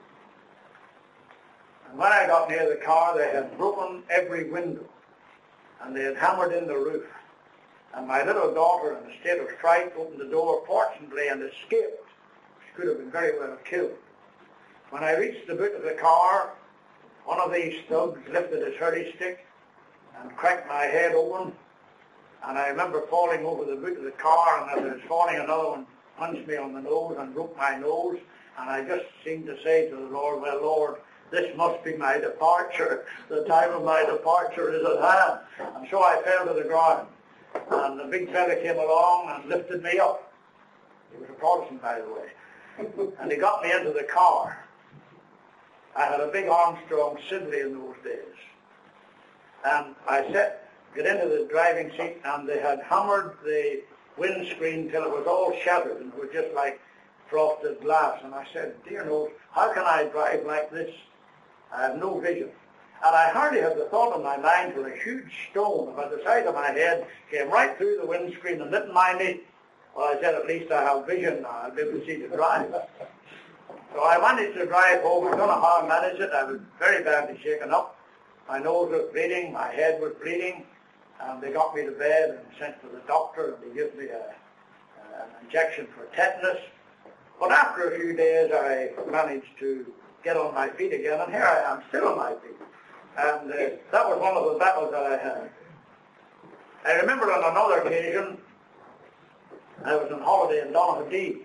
And when I got near the car, they had broken every window. And they had hammered in the roof. And my little daughter, in a state of fright, opened the door, fortunately, and escaped. She could have been very well killed. When I reached the boot of the car, one of these thugs lifted his hurley stick and cracked my head open. And I remember falling over the boot of the car, and as I was falling, another one punched me on the nose and broke my nose. And I just seemed to say to the Lord, well, Lord, this must be my departure. The time of my departure is at hand. And so I fell to the ground. And the big fella came along and lifted me up. He was a Protestant, by the way. And he got me into the car. I had a big Armstrong Siddeley in those days. And I sat, got into the driving seat, and they had hammered the windscreen till it was all shattered, and it was just like frosted glass. And I said, dear knows, how can I drive like this? I have no vision. And I hardly had the thought in my mind till a huge stone about the side of my head came right through the windscreen and didn't mind me. Well, I said, at least I have vision now. I'll be able to see the drive. So I managed to drive home. I don't know how I managed it. I was very badly shaken up. My nose was bleeding. My head was bleeding. And they got me to bed and sent to the doctor, and they gave me a, an injection for tetanus. But after a few days, I managed to get on my feet again, and here I am, still on my feet. And uh, that was one of the battles that I had. I remember on another occasion, I was on holiday in Donaghadee,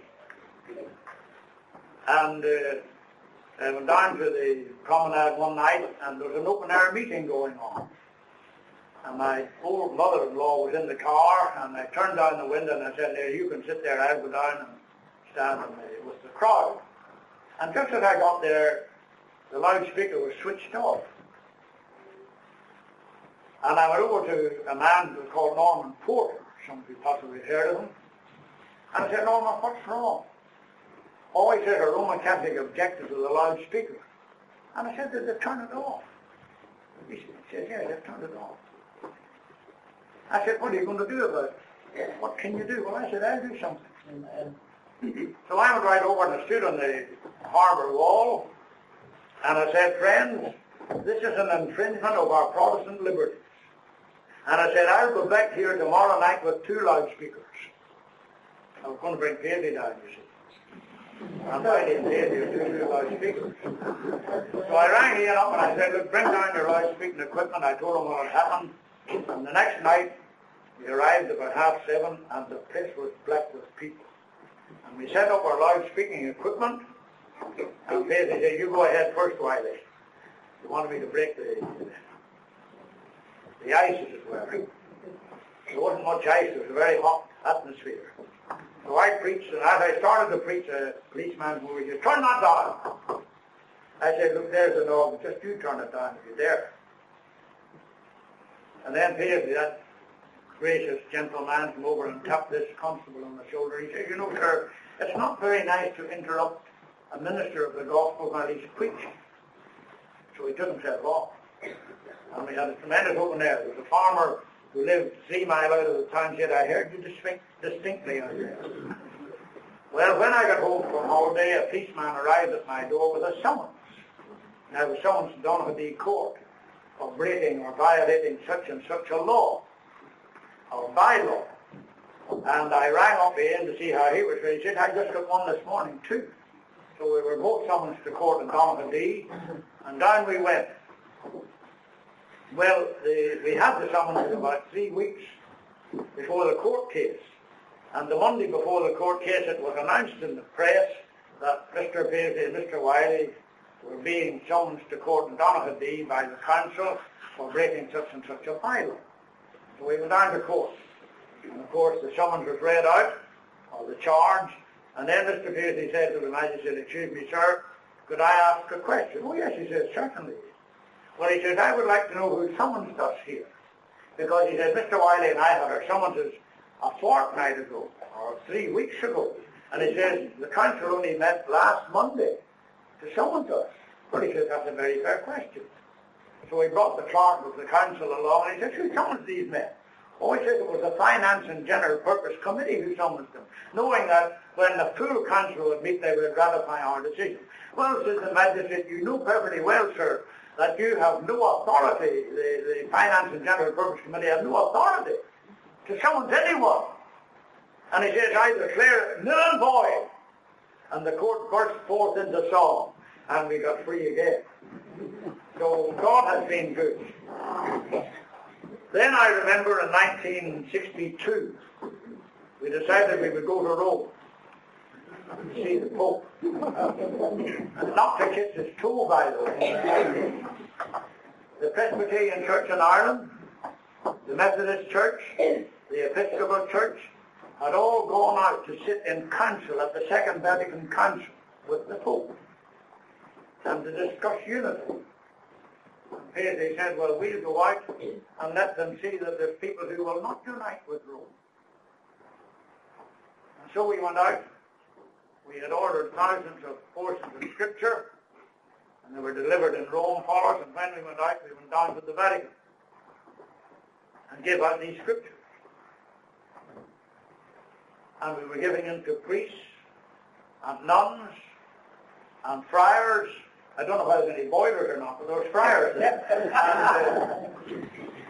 and uh, I went down to the promenade one night, and there was an open-air meeting going on. And my old mother-in-law was in the car, and I turned down the window and I said, there, you can sit there, I'll go down and stand in the, with the crowd. And just as I got there, the loudspeaker was switched off. And I went over to a man called Norman Porter. Some of you possibly heard of him. And I said, Norman, what's wrong? Oh, he said, a Roman Catholic objected to the loudspeaker. And I said, did they turn it off? He said, yeah, they've turned it off. I said, what are you going to do about it? What can you do? Well, I said, I'll do something. So I went right over and I stood on the harbour wall, and I said, friends, this is an infringement of our Protestant liberties. And I said, I'll go back here tomorrow night with two loudspeakers. I was going to bring Paisley down, you see. And Paisley and Paisley were two, two loudspeakers. So I rang Ian up and I said, look, bring down your loudspeaking equipment. I told him what had happened. And the next night, we arrived about half seven, and the place was black with people. And we set up our loudspeaking equipment, and Paisley said, you go ahead first, Wiley. He wanted me to break the, the ice, as it were. There wasn't much ice, it was a very hot atmosphere. So I preached, and as I started to preach, a policeman who said, turn that down. I said, look, there's an organ, just you turn it down if you're there. And then Paisley, that gracious gentleman, came over and tapped this constable on the shoulder. He said, you know, sir, it's not very nice to interrupt a minister of the gospel while he's preaching. So he took himself off. And we had a tremendous open air. There was a farmer who lived three miles out of the town said, I heard you distinct, distinctly out there. Well, when I got home from holiday, a policeman arrived at my door with a summons. And I was summoned to Donaghadee Court of breaking or violating such and such a law, or bylaw. And I rang up Ian to see how he was. He said, I just got one this morning too. So we were both summoned to court in Donaghadee, and down we went. Well, the, we had the summons about three weeks before the court case. And the Monday before the court case, it was announced in the press that Mister Paisley and Mister Wiley were being summoned to court in Donaghadee by the council for breaking such and such a bylaw. So we went down to court. And of course the summons was read out, or the charge, and then Mister Paisley said to the magistrate, excuse me, sir, could I ask a question? Oh yes, he said, certainly. Well, he said, I would like to know who summoned us here. Because he said, Mister Wiley and I had our summonses a fortnight ago, or three weeks ago. And he says, the council only met last Monday to summon us. Well, he said, that's a very fair question. So he brought the clerk of the council along, and he said, who summons these men? Oh, he said, it was the Finance and General Purpose Committee who summoned them, knowing that when the full council would meet, they would ratify our decision. Well, says the magistrate, you know perfectly well, sir, that you have no authority, the, the Finance and General Purpose Committee have no authority to summons anyone. And he says, I declare it null and void. And the court burst forth into song, and we got free again. So God has been good. Then I remember in nineteen sixty-two, we decided we would go to Rome to see the Pope. And not to kiss his toe, by the way. The Presbyterian Church in Ireland, the Methodist Church, the Episcopal Church, had all gone out to sit in council at the Second Vatican Council with the Pope and to discuss unity. And they said, well, we'll go out and let them see that there's people who will not unite with Rome. And so we went out. We had ordered thousands of portions of Scripture, and They were delivered in Rome for us, and when we went out, we went down to the Vatican and gave out these scriptures. And we were giving them to priests and nuns and friars. I don't know whether there's any boilers or not, but there was friars there. And,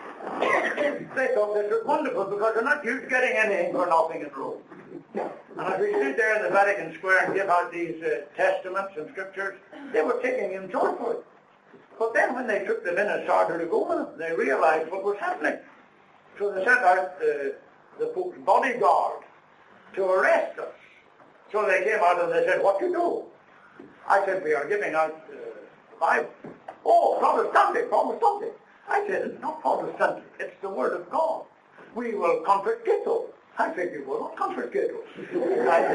uh, they thought this was wonderful because they're not used to getting anything for nothing in Rome. And as we stood there in the Vatican Square and gave out these uh, testaments and scriptures, they were taking them joyfully. But then when they took them in and started to go with them, they realized what was happening. So they sent out uh, the Pope's bodyguard to arrest us. So they came out and they said, "What do you do?" I said, "We are giving out uh, the Bible." "Oh, Protestant, Protestant." I said, "It's not Protestant, it's the Word of God. We will confiscate those." I said, "You will not confiscate those." I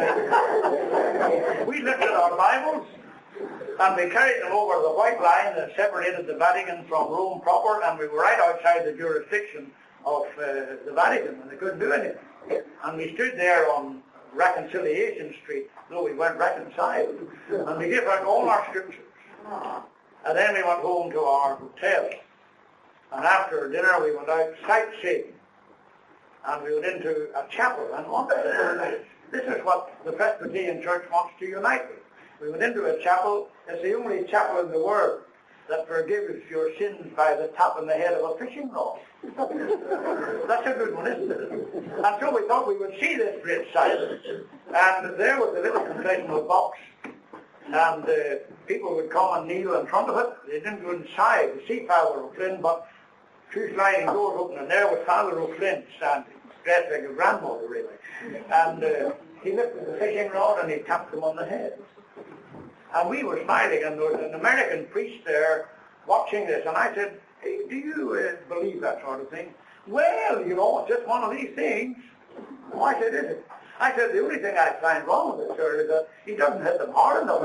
said, we lifted our Bibles and we carried them over the white line that separated the Vatican from Rome proper, and we were right outside the jurisdiction of uh, the Vatican, and they couldn't do anything. And we stood there on Reconciliation Street, though we weren't reconciled, and we gave out all our scriptures. And then we went home to our hotel, and after dinner we went out sightseeing, and we went into a chapel. And this is what the Presbyterian Church wants to unite with. We went into a chapel. It's the only chapel in the world that forgives your sins by the tap on the head of a fishing rod. That's a good one, isn't it? And so we thought we would see this great sight. And there was a little confessional box, and uh, people would come and kneel in front of it. They didn't go inside to see Father O'Flynn, but two sliding doors open, and there was Father O'Flynn standing, dressed like a grandmother, really. And uh, he lifted the fishing rod and he tapped them on the head. And we were smiling, and there was an American priest there watching this, and I said, "Hey, do you uh, believe that sort of thing?" "Well, you know, it's just one of these things." "Oh," I said, "is it?" I said, "The only thing I find wrong with it, sir, is that he doesn't hit them hard enough."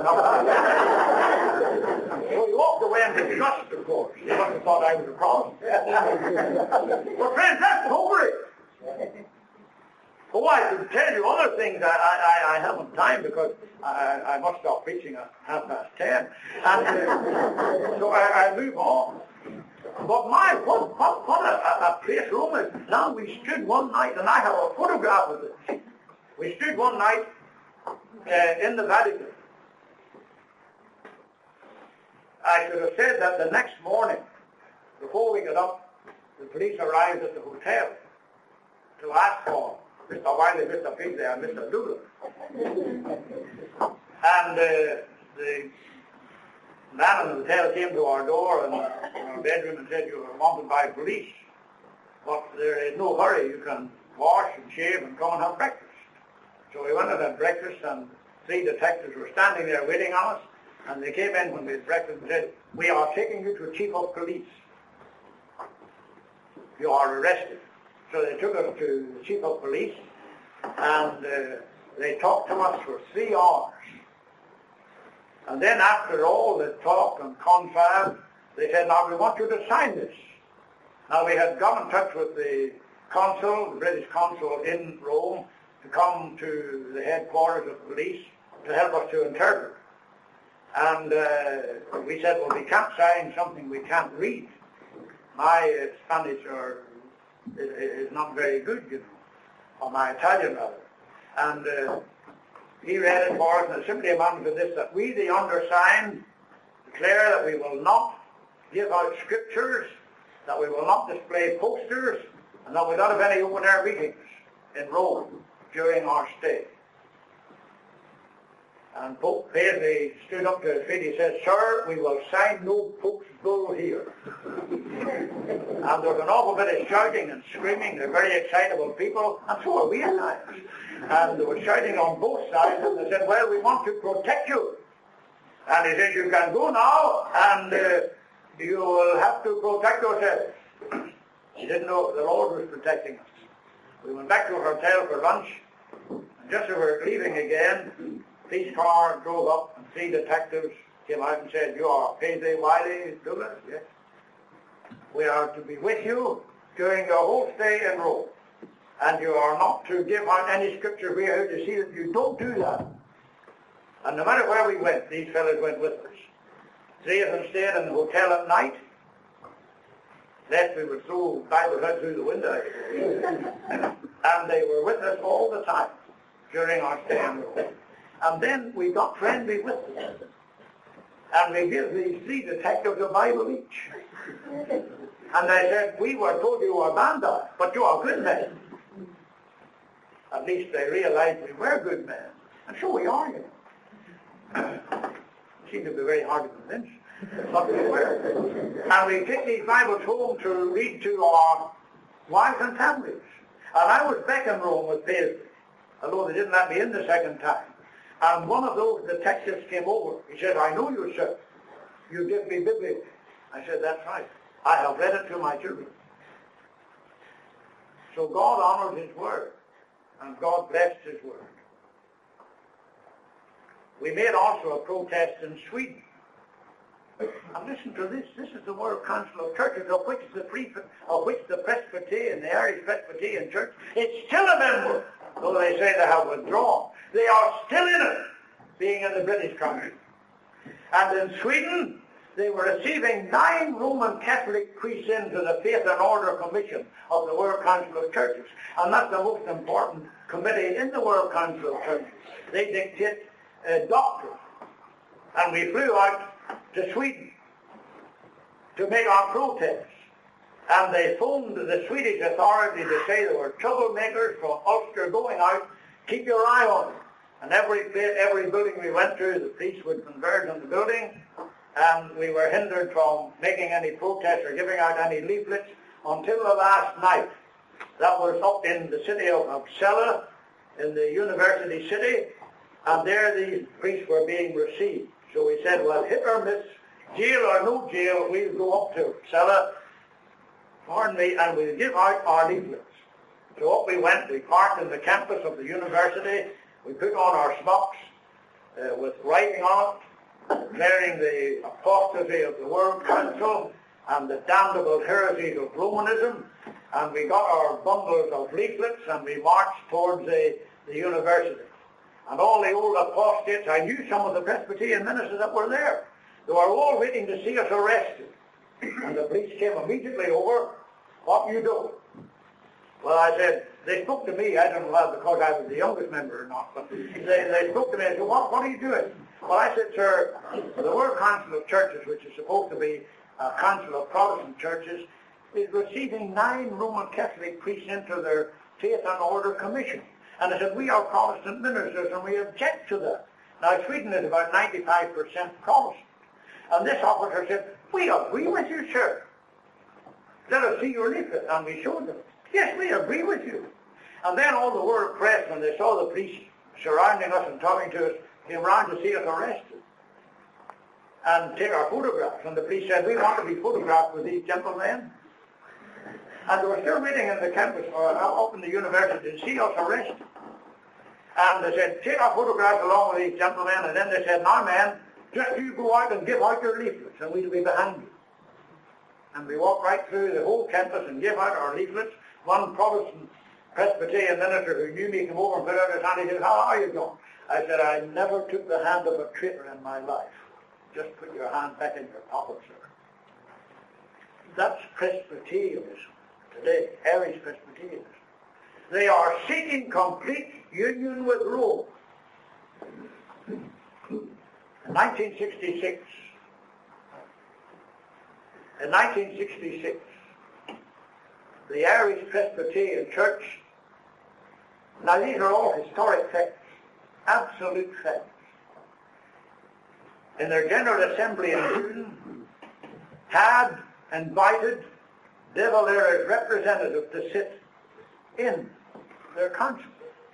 So he walked away in disgust, of course. He must have thought I was a Protestant. But friends, that's over it. Oh, I could tell you other things. I, I, I haven't time because I, I must stop preaching at half past ten. And uh, so I, I move on. But my, what, what, what a, a place Rome is. Now we stood one night, and I have a photograph of it. We stood one night uh, in the Vatican. I should have said that the next morning, before we got up, the police arrived at the hotel to ask for Mister Wiley, Mister Paisley, and Mister Douglas. And uh, the man in the hotel came to our door and our bedroom and said, "You are wanted by police, but there is no hurry. You can wash and shave and come and have breakfast." So we went and had breakfast, and three detectives were standing there waiting on us, and they came in when we had breakfast and said, "We are taking you to Chief of Police. You are arrested." So they took us to the Chief of Police, and uh, they talked to us for three hours. And then after all the talk and confab, they said, "Now we want you to sign this." Now we had got in touch with the consul, the British consul in Rome, to come to the headquarters of police to help us to interpret. And uh, we said, "Well, we can't sign something we can't read. My uh, Spanish or is, is not very good, you know, or my Italian rather." And uh, he read it for us, and it simply amounted to this: that we, the undersigned, declare that we will not give out scriptures, that we will not display posters, and that we don't have any open-air meetings in Rome during our stay. And Pope Paisley stood up to his feet. He said, "Sir, we will sign no Pope's bull here." And there was an awful bit of shouting and screaming. They're very excitable people, and so are we at times. And they were shouting on both sides, and they said, "Well, we want to protect you." And he said, "You can go now, and uh, you will have to protect yourselves." He didn't know the Lord was protecting us. We went back to our hotel for lunch, and just as we were leaving again, police car drove up, and three detectives came out and said, "You are Paisley, Wiley, Douglas?" "Yes." "We are to be with you during your whole stay in Rome, and you are not to give out any scripture. We are here to see that you don't do that." And no matter where we went, these fellows went with us. Three of them stayed in the hotel at night. Lest we would throw Bibles out through the window. And they were with us all the time during our stay in Rome. And then we got friendly with them. And we gave these three detectives a Bible each. And they said, we were told you were bandits, but you are good men. At least they realized we were good men. And so we are, you know. It seemed to be very hard to convince. But we were. And we take these Bibles home to read to our wives and families. And I was back in Rome with Paisley, although they didn't let me in the second time. And one of those detectives came over. He said, I know you, sir. You give me Bible. I said, that's right. I have read it to my children. So God honored his word, and God blessed his word. We made also a protest in Sweden. And listen to this. This is the World Council of Churches, of which the free, of which the Presbyterian, the Irish Presbyterian Church, is still a member, though they say they have withdrawn. They are still in it, being in the British country. And in Sweden, they were receiving nine Roman Catholic priests into the Faith and Order Commission of the World Council of Churches. And that's the most important committee in the World Council of Churches. They dictate uh, doctrine. And we flew out to Sweden to make our protests. And they phoned the Swedish authority to say there were troublemakers from Ulster going out. Keep your eye on them. And every place, every building we went to, the police would converge on the building, and we were hindered from making any protests or giving out any leaflets until the last night. That was up in the city of Uppsala, in the university city, and there these priests were being received. So we said, well, hit or miss, jail or no jail, we'll go up to Uppsala, pardon me, and we'll give out our leaflets. So up we went, we parked in the campus of the university, we put on our smocks uh, with writing on it, declaring the apostasy of the World Council and the damnable heresies of Romanism, and we got our bundles of leaflets and we marched towards the, the university. And all the old apostates, I knew some of the Presbyterian ministers that were there. They were all waiting to see us arrested. And the police came immediately over. What you do? Well, I said, they spoke to me. I don't know because I was the youngest member or not, but they, they spoke to me and said, what, what are you doing? Well, I said, sir, the World Council of Churches, which is supposed to be a council of Protestant churches, is receiving nine Roman Catholic priests into their Faith and Order Commission. And I said, we are Protestant ministers and we object to that. Now, Sweden is about ninety-five percent Protestant. And this officer said, we agree with you, sir. Let us see your leaflet. And we showed them. Yes, we agree with you. And then all the world press, when they saw the police surrounding us and talking to us, came round to see us arrested and take our photographs. And the police said, we want to be photographed with these gentlemen. And they were still waiting in the campus, or up in the university, to see us arrested. And they said, take our photographs along with these gentlemen. And then they said, now, man, just you go out and give out your leaflets, and we'll be behind you. And we walked right through the whole campus and gave out our leaflets. One Protestant Presbyterian minister who knew me came over and put out his hand. He said, how are you going? I said, I never took the hand of a traitor in my life. Just put your hand back in your pocket, sir. That's Presbyterianism today, Irish Presbyterianism. They are seeking complete union with Rome. In nineteen sixty-six, in nineteen sixty-six, the Irish Presbyterian Church, now these are all historic facts, absolute facts. In their General Assembly in June, had invited De Valera's representative to sit in their council.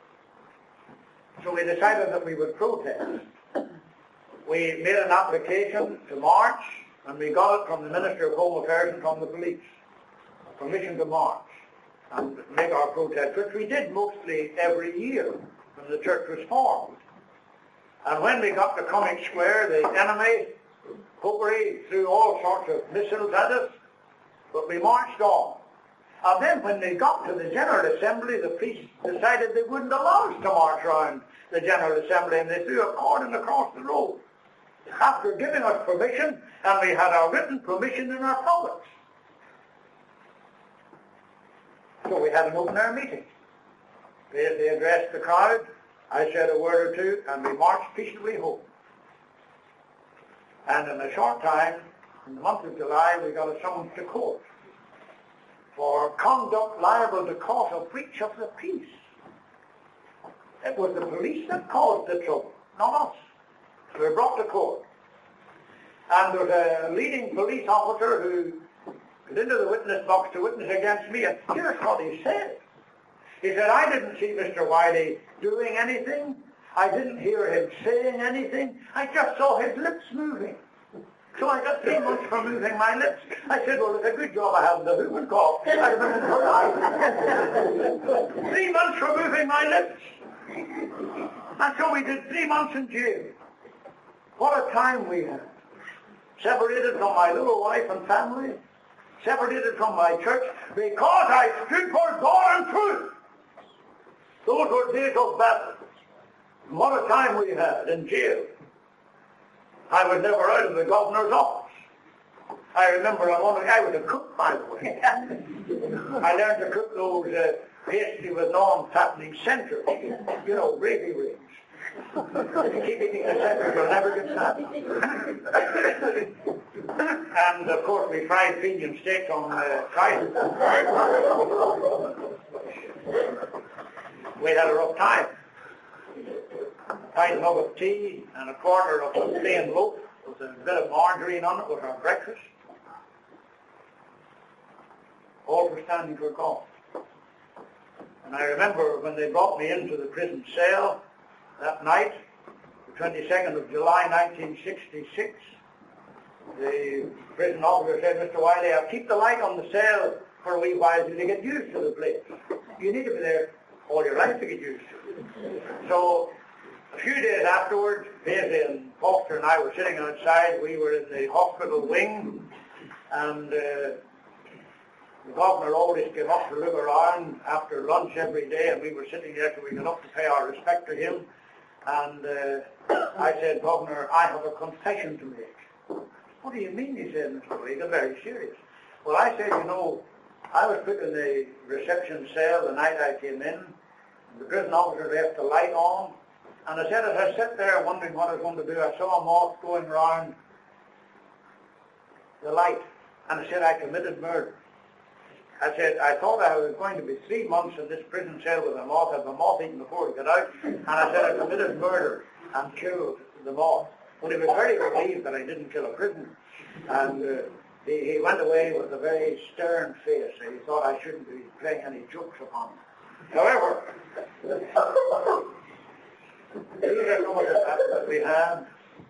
So we decided that we would protest. We made an application to march, and we got it from the Minister of Home Affairs and from the police. Permission to march and make our protest, which we did mostly every year when the church was formed. And when we got to Comic Square, the enemy, popery, threw all sorts of missiles at us, but we marched on. And then when they got to the General Assembly, the priests decided they wouldn't allow us to march around the General Assembly, and they threw a cordon across the road. after giving us permission, and we had our written permission in our pockets. So we had an open-air meeting. They, they addressed the crowd. I said a word or two, and we marched peaceably home. And in a short time, in the month of July, we got a summons to court for conduct liable to cause a breach of the peace. It was the police that caused the trouble, not us. We were brought to court. And there was a leading police officer who got into the witness box to witness against me, and here's what he said. He said, I didn't see Mister Wiley doing anything. I didn't hear him saying anything. I just saw his lips moving. So I got three months for moving my lips. I said, well, it's a good job I haven't the whooping cough. I've been in for life. Three months for moving my lips. And so we did three months in jail. What a time we had. Separated from my little wife and family. Separated from my church. Because I stood for God and truth. Those were days of battle. And what a time we had in jail. I was never out of the governor's office. I remember I, wanted, I was a cook, by the way. I learned to cook those uh, pastry with non-fattening centers. You know, gravy rings. Keep eating the centers, you'll never get fat. And of course we fried Fenian steaks on uh, Friday. We had a rough time. A pint mug of tea and a quarter of a plain loaf with a bit of margarine on it was our breakfast. All for standing for God. And I remember when they brought me into the prison cell that night, the twenty-second of July nineteen sixty-six, the prison officer said, Mister Wiley, I'll keep the light on the cell for a wee while till you get used to the place. You need to be there all your life to get used to it. So a few days afterwards, Paisley and Foster and I were sitting outside. We were in the hospital wing, and uh, the governor always came up to look around after lunch every day, and we were sitting there so we got up to pay our respect to him. And uh, I said, Governor, I have a confession to make. What do you mean? He said, Mister Lee, they're very serious. Well, I said, you know, I was put in the reception cell the night I came in. The prison officer left the light on. And I said, as I sat there wondering what I was going to do, I saw a moth going round the light. And I said, I committed murder. I said, I thought I was going to be three months in this prison cell with a moth, have the moth eaten before he got out. And I said, I committed murder and killed the moth. Well, he was very relieved that I didn't kill a prisoner. And uh, he, he went away with a very stern face. He thought I shouldn't be playing any jokes upon him. However, these are some of the facts that we had.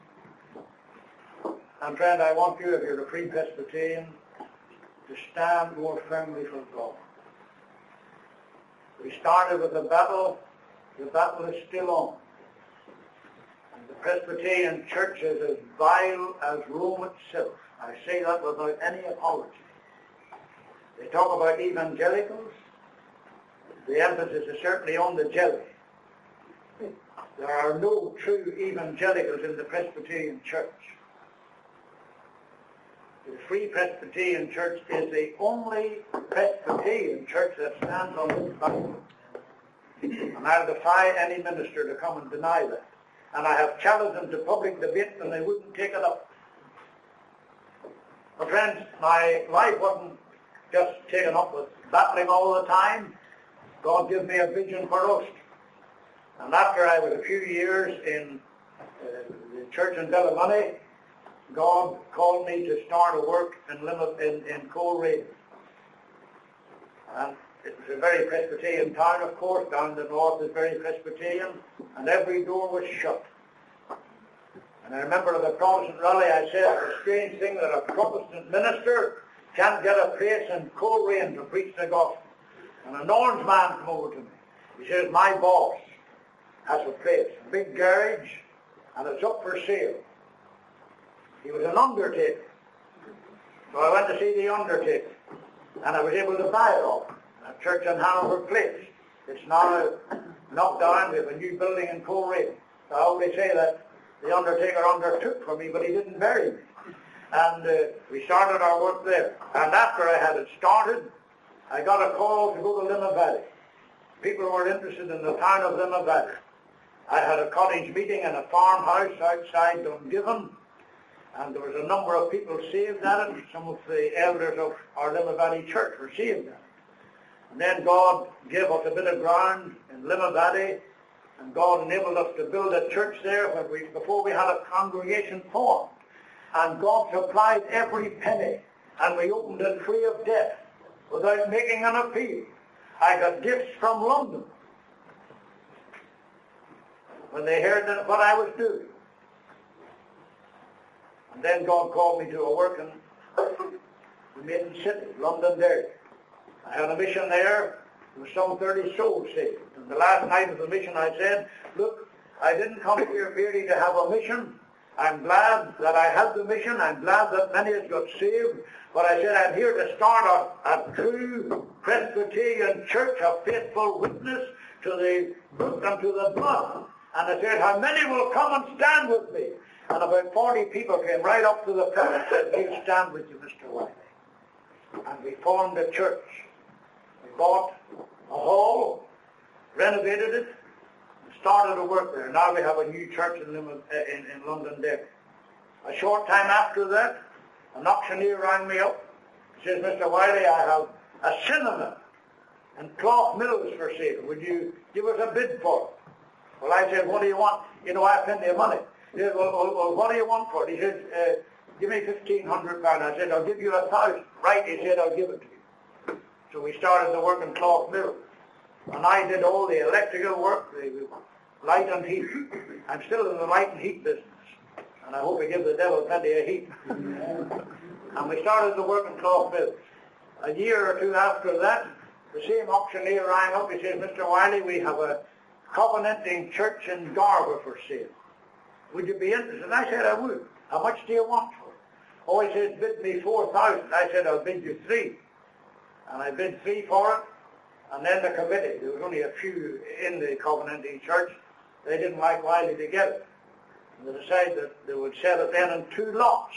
And friend, I want you, if you're a Free Presbyterian, to stand more firmly for God. We started with the battle. The battle is still on. And the Presbyterian Church is as vile as Rome itself. I say that without any apology. They talk about evangelicals. The emphasis is certainly on the jelly. There are no true evangelicals in the Presbyterian Church. The Free Presbyterian Church is the only Presbyterian church that stands on this Bible. And I'll defy any minister to come and deny that. And I have challenged them to public debate and they wouldn't take it up. But friends, my life wasn't just taken up with battling all the time. God gave me a vision for Ulster. And after I was a few years in uh, the church in Bellarmoney, God called me to start a work in Limerick, in, in Coleraine. And it was a very Presbyterian town, of course. Down the north is very Presbyterian, and every door was shut. And I remember at the Protestant rally I said, it's a strange thing that a Protestant minister can't get a place in Coleraine to preach the gospel. And an orange man came over to me. He says, my boss has a place, a big garage, and it's up for sale. He was an undertaker. So I went to see the undertaker, and I was able to buy it off. A church in Hanover Place. It's now knocked down. We have a new building in Coleraine. So I always say that the undertaker undertook for me, but he didn't bury me. And uh, we started our work there. And after I had it started, I got a call to go to Lima Valley. People were interested in the town of Lima Valley. I had a cottage meeting in a farmhouse outside Dungiven, and there was a number of people saved at it. Some of the elders of our Lima Valley church were saved at it. And then God gave us a bit of ground in Lima Valley, and God enabled us to build a church there when we, before we had a congregation formed. And God supplied every penny, and we opened it free of debt without making an appeal. I got gifts from London when they heard that what I was doing. And then God called me to a work in the Maiden City, Londonderry. I had a mission there. There was some thirty souls saved. And the last night of the mission I said, look, I didn't come here merely to have a mission. I'm glad that I had the mission. I'm glad that many has got saved. But I said, I'm here to start a, a true Presbyterian church, a faithful witness to the book and to the blood. And I said, how many will come and stand with me? And about forty people came right up to the front and said, we'll stand with you, Mister Wiley. And we formed a church. We bought a hall, renovated it, and started to work there. Now we have a new church in, in, in Londonderry. A short time after that, an auctioneer rang me up. He says, Mister Wiley, I have a cinema and Clough Mills for sale. Would you give us a bid for it? Well, I said, what do you want? You know, I have plenty of money. He said, well, well, well what do you want for it? He said, uh, give me fifteen hundred pounds. I said, I'll give you a thousand. Right, he said, I'll give it to you. So we started the work in Clough Mills. And I did all the electrical work, the light and heat. I'm still in the light and heat business. And I hope we give the devil plenty of heat. And we started the work in Clough Mills. A year or two after that, the same auctioneer rang up. He says, Mister Wiley, we have a Covenanting church in Garver for sale. Would you be interested? And I said, I would. How much do you want for it? Oh, he said, bid me four thousand. I said, I'll bid you three. And I bid three for it. And then the committee, there was only a few in the Covenanting church, they didn't like Wiley to get it. And they decided that they would sell it then in two lots.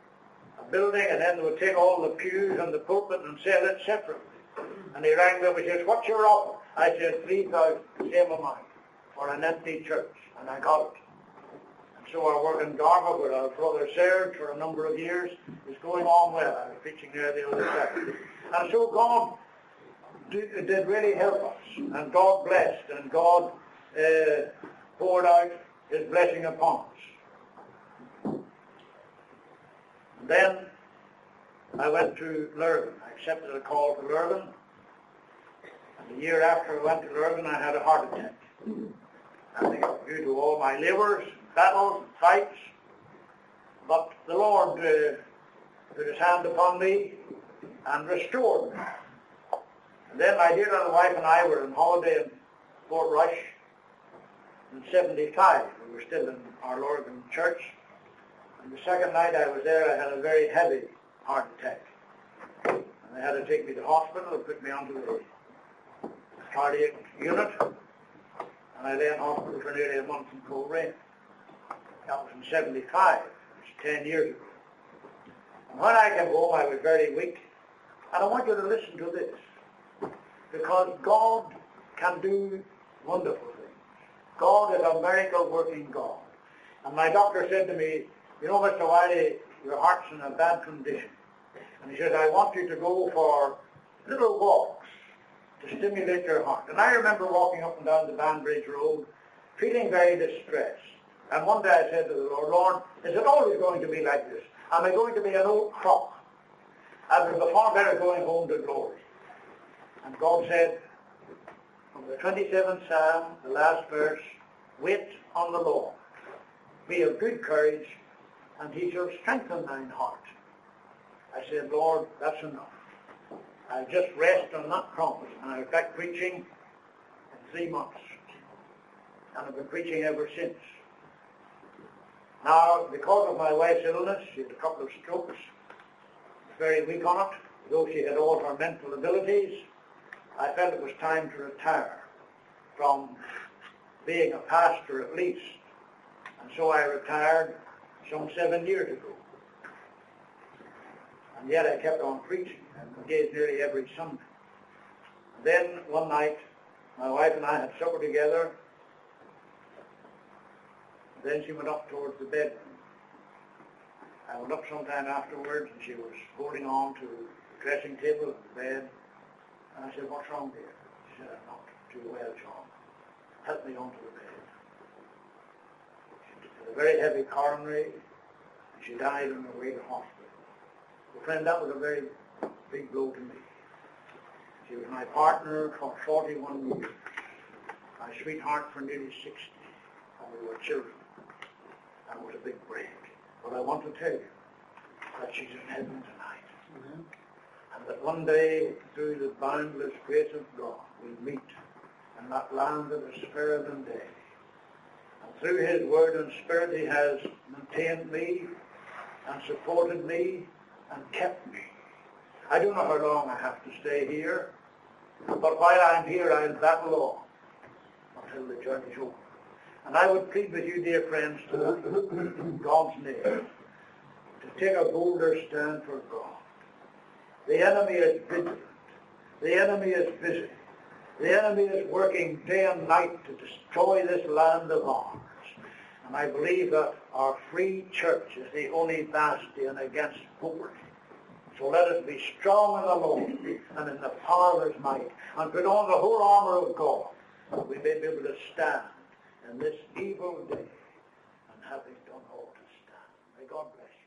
A building, and then they would take all the pews and the pulpit and sell it separately. And he rang me up and says, what's your offer? I said, three thousand, same amount, for an empty church. And I got it. And so our work in Garver with our brother Serge for a number of years is going on well. I was preaching there the other Saturday. And so God did, did really help us. And God blessed. And God uh, poured out His blessing upon us. And then I went to Lurgan. I accepted a call to Lurgan. The year after I went to Lurgan, I had a heart attack. I think due to all my labors, battles, fights. But the Lord uh, put His hand upon me and restored me. And then my dear little wife and I were on holiday in Fort Rush in seventy-five. We were still in our Lurgan church. And the second night I was there, I had a very heavy heart attack. And they had to take me to the hospital and put me onto the cardiac unit, and I lay in hospital for nearly a month in Coleraine. That was in seventy-five, which is ten years ago. And when I came home, I was very weak, and I want you to listen to this, because God can do wonderful things. God is a miracle-working God. And my doctor said to me, you know, Mister Wiley, your heart's in a bad condition. And he said, I want you to go for little walks to stimulate your heart. And I remember walking up and down the Banbridge Road, feeling very distressed. And one day I said to the Lord, Lord, is it always going to be like this? Am I going to be an old crock? I would be far better going home to glory. And God said, from the twenty-seventh Psalm, the last verse, wait on the Lord. Be of good courage, and He shall strengthen thine heart. I said, Lord, that's enough. I'll just rest on that promise. And I was back preaching in three months. And I've been preaching ever since. Now, because of my wife's illness, she had a couple of strokes. Very weak on it. Though she had all her mental abilities, I felt it was time to retire from being a pastor at least. And so I retired some seven years ago. And yet I kept on preaching and engaged nearly every Sunday. And then one night, my wife and I had supper together. Then she went up towards the bedroom. I went up sometime afterwards, and she was holding on to the dressing table and the bed. And I said, "What's wrong, dear?" She said, "I'm not too well, John. Help me onto the bed." She had a very heavy coronary, and she died on her way to hospital. Well, friend, that was a very big blow to me. She was my partner for forty-one years, my sweetheart for nearly sixty, and we were children. That was a big break. But I want to tell you that she's in heaven tonight. Mm-hmm. And that one day, through the boundless grace of God, we'll meet in that land that is fairer than day. And through his word and spirit, he has maintained me and supported me and kept me. I don't know how long I have to stay here, but while I'm here, I'll battle on until the journey's over. And I would plead with you, dear friends, tonight, in God's name, to take a bolder stand for God. The enemy is vigilant. The enemy is busy. The enemy is working day and night to destroy this land of ours. And I believe that our free church is the only bastion against poverty. So let us be strong in the Lord and in the power of his might, and put on the whole armor of God, that we may be able to stand in this evil day, and having done all to stand. May God bless you.